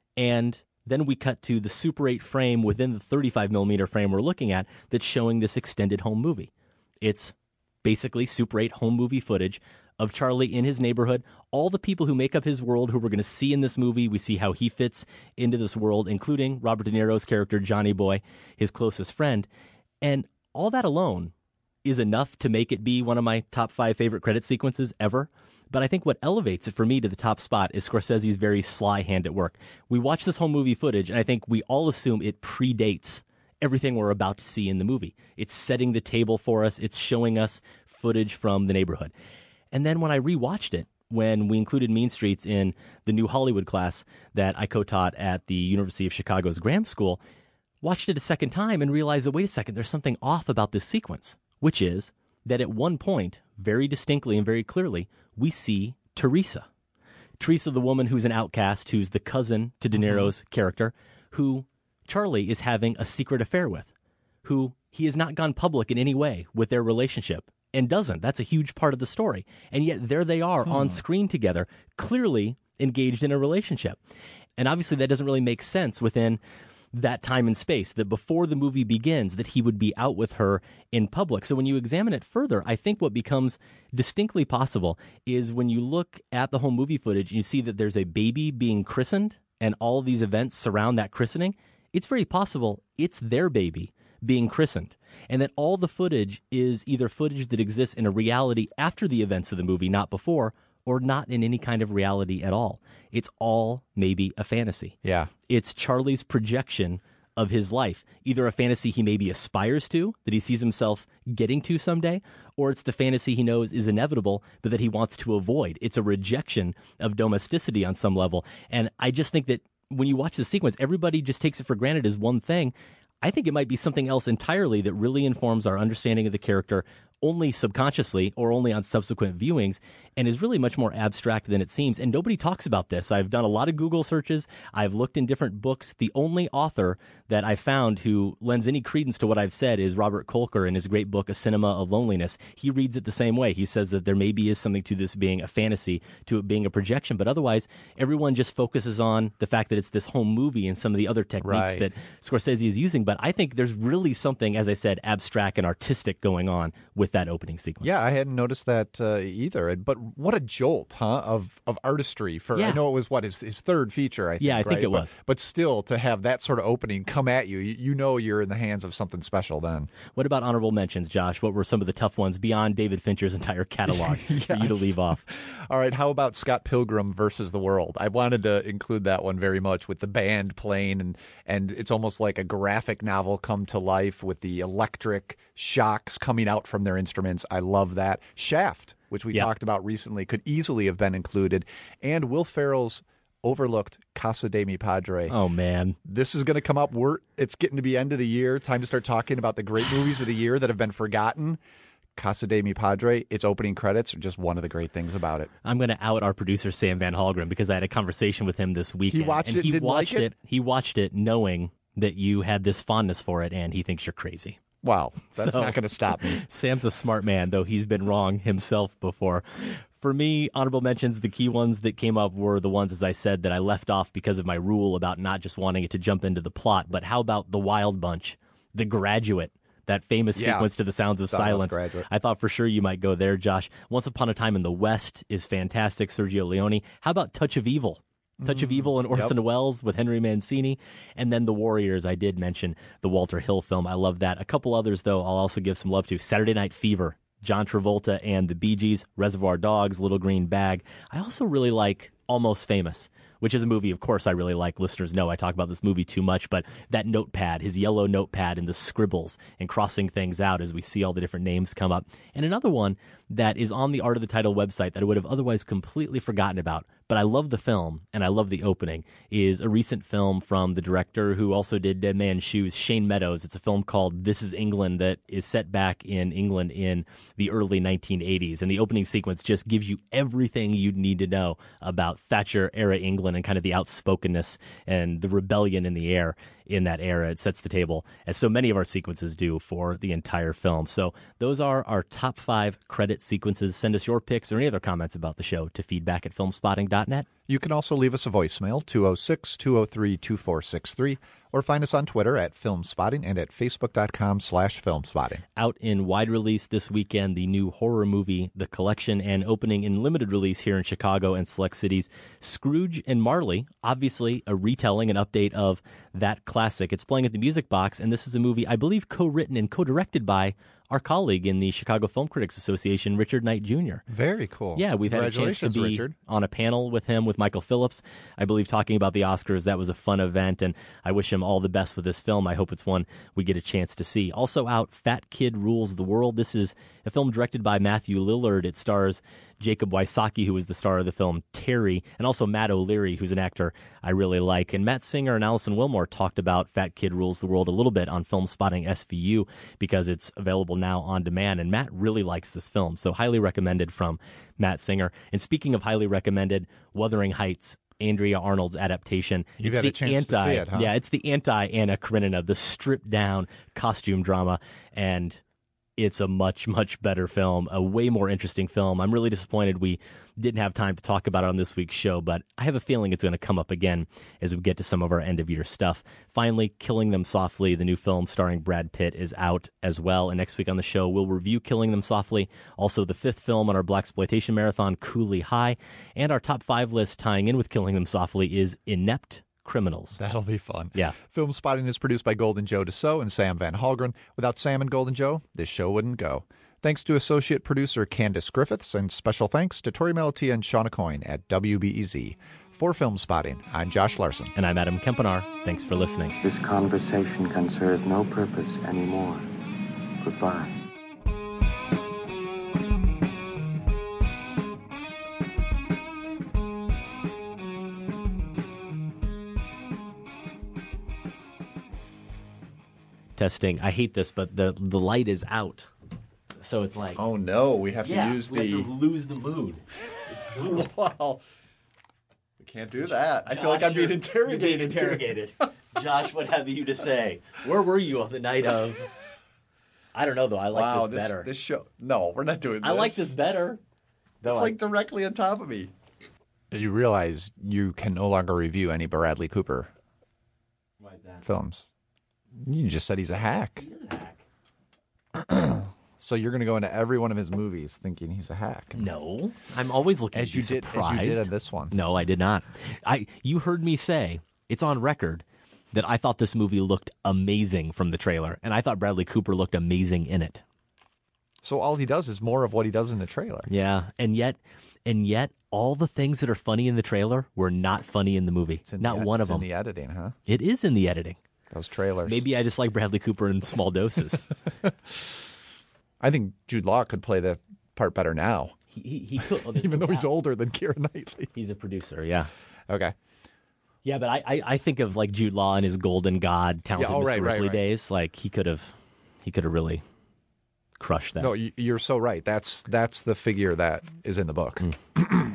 And then we cut to the Super eight frame within the thirty-five millimeter frame we're looking at that's showing this extended home movie. It's basically Super eight home movie footage of Charlie in his neighborhood, all the people who make up his world who we're going to see in this movie. We see how he fits into this world, including Robert De Niro's character, Johnny Boy, his closest friend. And all that alone is enough to make it be one of my top five favorite credit sequences ever. But I think what elevates it for me to the top spot is Scorsese's very sly hand at work. We watch this home movie footage, and I think we all assume it predates everything we're about to see in the movie. It's setting the table for us. It's showing us footage from the neighborhood. And then when I rewatched it, when we included Mean Streets in the New Hollywood class that I co-taught at the University of Chicago's Graham School, watched it a second time and realized that, wait a second, there's something off about this sequence, which is that at one point, very distinctly and very clearly, we see Teresa. Teresa, the woman who's an outcast, who's the cousin to De Niro's mm-hmm. character, who Charlie is having a secret affair with, who he has not gone public in any way with their relationship, and doesn't. That's a huge part of the story. And yet there they are hmm. on screen together, clearly engaged in a relationship. And obviously that doesn't really make sense within that time and space, that before the movie begins, that he would be out with her in public. So when you examine it further, I think what becomes distinctly possible is when you look at the home movie footage and you see that there's a baby being christened and all of these events surround that christening, it's very possible it's their baby being christened. And that all the footage is either footage that exists in a reality after the events of the movie, not before, or not in any kind of reality at all. It's all maybe a fantasy. Yeah. It's Charlie's projection of his life, either a fantasy he maybe aspires to, that he sees himself getting to someday, or it's the fantasy he knows is inevitable, but that he wants to avoid. It's a rejection of domesticity on some level. And I just think that when you watch the sequence, everybody just takes it for granted as one thing. I think it might be something else entirely that really informs our understanding of the character only subconsciously or only on subsequent viewings, and is really much more abstract than it seems. And nobody talks about this. I've done a lot of Google searches. I've looked in different books. The only author that I found who lends any credence to what I've said is Robert Kolker in his great book, A Cinema of Loneliness. He reads it the same way. He says that there maybe is something to this being a fantasy, to it being a projection, but otherwise everyone just focuses on the fact that it's this home movie and some of the other techniques Right. that Scorsese is using. But I think there's really something, as I said, abstract and artistic going on with with that opening sequence. Yeah, I hadn't noticed that uh, either. But what a jolt, huh, of of artistry for Yeah. I know it was what his his third feature. I think, Yeah, I think right? it But- was. But still, to have that sort of opening come at you, you, you know you're in the hands of something special. Then What about honorable mentions, Josh? What were some of the tough ones beyond David Fincher's entire catalog for you to Yes. leave off? All right, how about Scott Pilgrim versus the World? I wanted to include that one very much with the band playing, and and it's almost like a graphic novel come to life with the electric shocks coming out from their instruments. I love that. Shaft, which we Yep. talked about recently, could easily have been included, and Will Ferrell's overlooked Casa de Mi Padre. Oh, man. This is going to come up. We're, it's getting to be end of the year. Time to start talking about the great movies of the year that have been forgotten. Casa de Mi Padre, its opening credits are just one of the great things about it. I'm going to out our producer, Sam Van Halgren, because I had a conversation with him this weekend. watched and it, he didn't watched like it? He watched it knowing that you had this fondness for it, and he thinks you're crazy. Wow, that's So- not going to stop me. Sam's a smart man, though he's been wrong himself before. For me, honorable mentions, the key ones that came up were the ones, as I said, that I left off because of my rule about not just wanting it to jump into the plot. But how about The Wild Bunch, The Graduate, that famous Yeah. sequence to The Sounds of Thought about Silence? Graduate. I thought for sure you might go there, Josh. Once Upon a Time in the West is fantastic, Sergio Leone. How about Touch of Evil? Touch of Evil and Orson yep. Welles with Henry Mancini. And then The Warriors, I did mention the Walter Hill film. I love that. A couple others, though, I'll also give some love to. Saturday Night Fever, John Travolta and the Bee Gees, Reservoir Dogs, Little Green Bag. I also really like Almost Famous, which is a movie, of course, I really like. Listeners know I talk about this movie too much, but that notepad, his yellow notepad and the scribbles and crossing things out as we see all the different names come up. And another one that is on the Art of the Title website that I would have otherwise completely forgotten about, but I love the film and I love the opening, is a recent film from the director who also did Dead Man's Shoes, Shane Meadows. It's a film called This Is England that is set back in England in the early nineteen eighties. And the opening sequence just gives you everything you'd need to know about Thatcher-era England and kind of the outspokenness and the rebellion in the air in that era. It sets the table, as so many of our sequences do, for the entire film. So those are our top five credit sequences. Send us your picks or any other comments about the show to feedback at filmspotting dot net. You can also leave us a voicemail, two oh six, two oh three, two four six three, or find us on Twitter at FilmSpotting and at facebook.com slash FilmSpotting. Out in wide release this weekend, the new horror movie, The Collection, and opening in limited release here in Chicago and select cities, Scrooge and Marley, obviously a retelling, an update of that classic. It's playing at the Music Box, and this is a movie, I believe, co-written and co-directed by our colleague in the Chicago Film Critics Association, Richard Knight Junior Very cool. Yeah, we've had a chance to Congratulations, be Richard. on a panel with him, with Michael Phillips, I believe, talking about the Oscars. That was a fun event, and I wish him all the best with this film. I hope it's one we get a chance to see. Also out, Fat Kid Rules the World. This is a film directed by Matthew Lillard. It stars Jacob Wysocki, who was the star of the film Terry, and also Matt O'Leary, who's an actor I really like. And Matt Singer and Allison Wilmore talked about Fat Kid Rules the World a little bit on Film Spotting S V U because it's available now on demand. And Matt really likes this film, so highly recommended from Matt Singer. And speaking of highly recommended, Wuthering Heights, Andrea Arnold's adaptation. You've it's had a the chance to anti, see it, huh? Yeah, it's the anti-Anna Karenina, the stripped-down costume drama, and it's a much, much better film, a way more interesting film. I'm really disappointed we didn't have time to talk about it on this week's show, but I have a feeling it's going to come up again as we get to some of our end-of-year stuff. Finally, Killing Them Softly, the new film starring Brad Pitt, is out as well. And next week on the show, we'll review Killing Them Softly, also the fifth film on our Blaxploitation Marathon, Cooley High, and our top five list tying in with Killing Them Softly is Inept Criminals. That'll be fun. Yeah. Film Spotting is produced by Golden Joe Dassault and Sam Van Halgren. Without Sam and Golden Joe, this show wouldn't go. Thanks to associate producer Candace Griffiths, and special thanks to Tori Malatia and Shauna Coyne at W B E Z. For Film Spotting, I'm Josh Larson. And I'm Adam Kempenar. Thanks for listening. This conversation can serve no purpose anymore. Goodbye. Testing. I hate this, but the the light is out. So it's like, Oh no, we have to yeah, use we the. have to lose the mood. Wow. We can't do that. I Josh, feel like I'm being you're- interrogated. You're being interrogated. Josh, what have you to say? Where were you on the night of? I don't know though. I like wow, this better. This show. No, we're not doing this. I like this better. Though It's I- like directly on top of me. You realize you can no longer review any Bradley Cooper Why is that? films. You just said he's a hack. He is a hack. So you're going to go into every one of his movies thinking he's a hack. No, I'm always looking as to be you did surprised. as you did in this one. No, I did not. I you heard me say it's on record that I thought this movie looked amazing from the trailer, and I thought Bradley Cooper looked amazing in it. So all he does is more of what he does in the trailer. Yeah, and yet, and yet, all the things that are funny in the trailer were not funny in the movie. It's in not the, one it's of them. in the editing, huh? It is in the editing. Those trailers. Maybe I just like Bradley Cooper in small doses. I think Jude Law could play the part better now. He, he, he could, even though he's older than Keira Knightley. He's a producer, yeah. Okay. Yeah, but I, I, I think of like Jude Law in his Golden God, Talented Yeah, oh, Mister right, right, Ripley right. days. Like he could have, he could have really crushed that. No, you- you're so right. That's that's the figure that is in the book.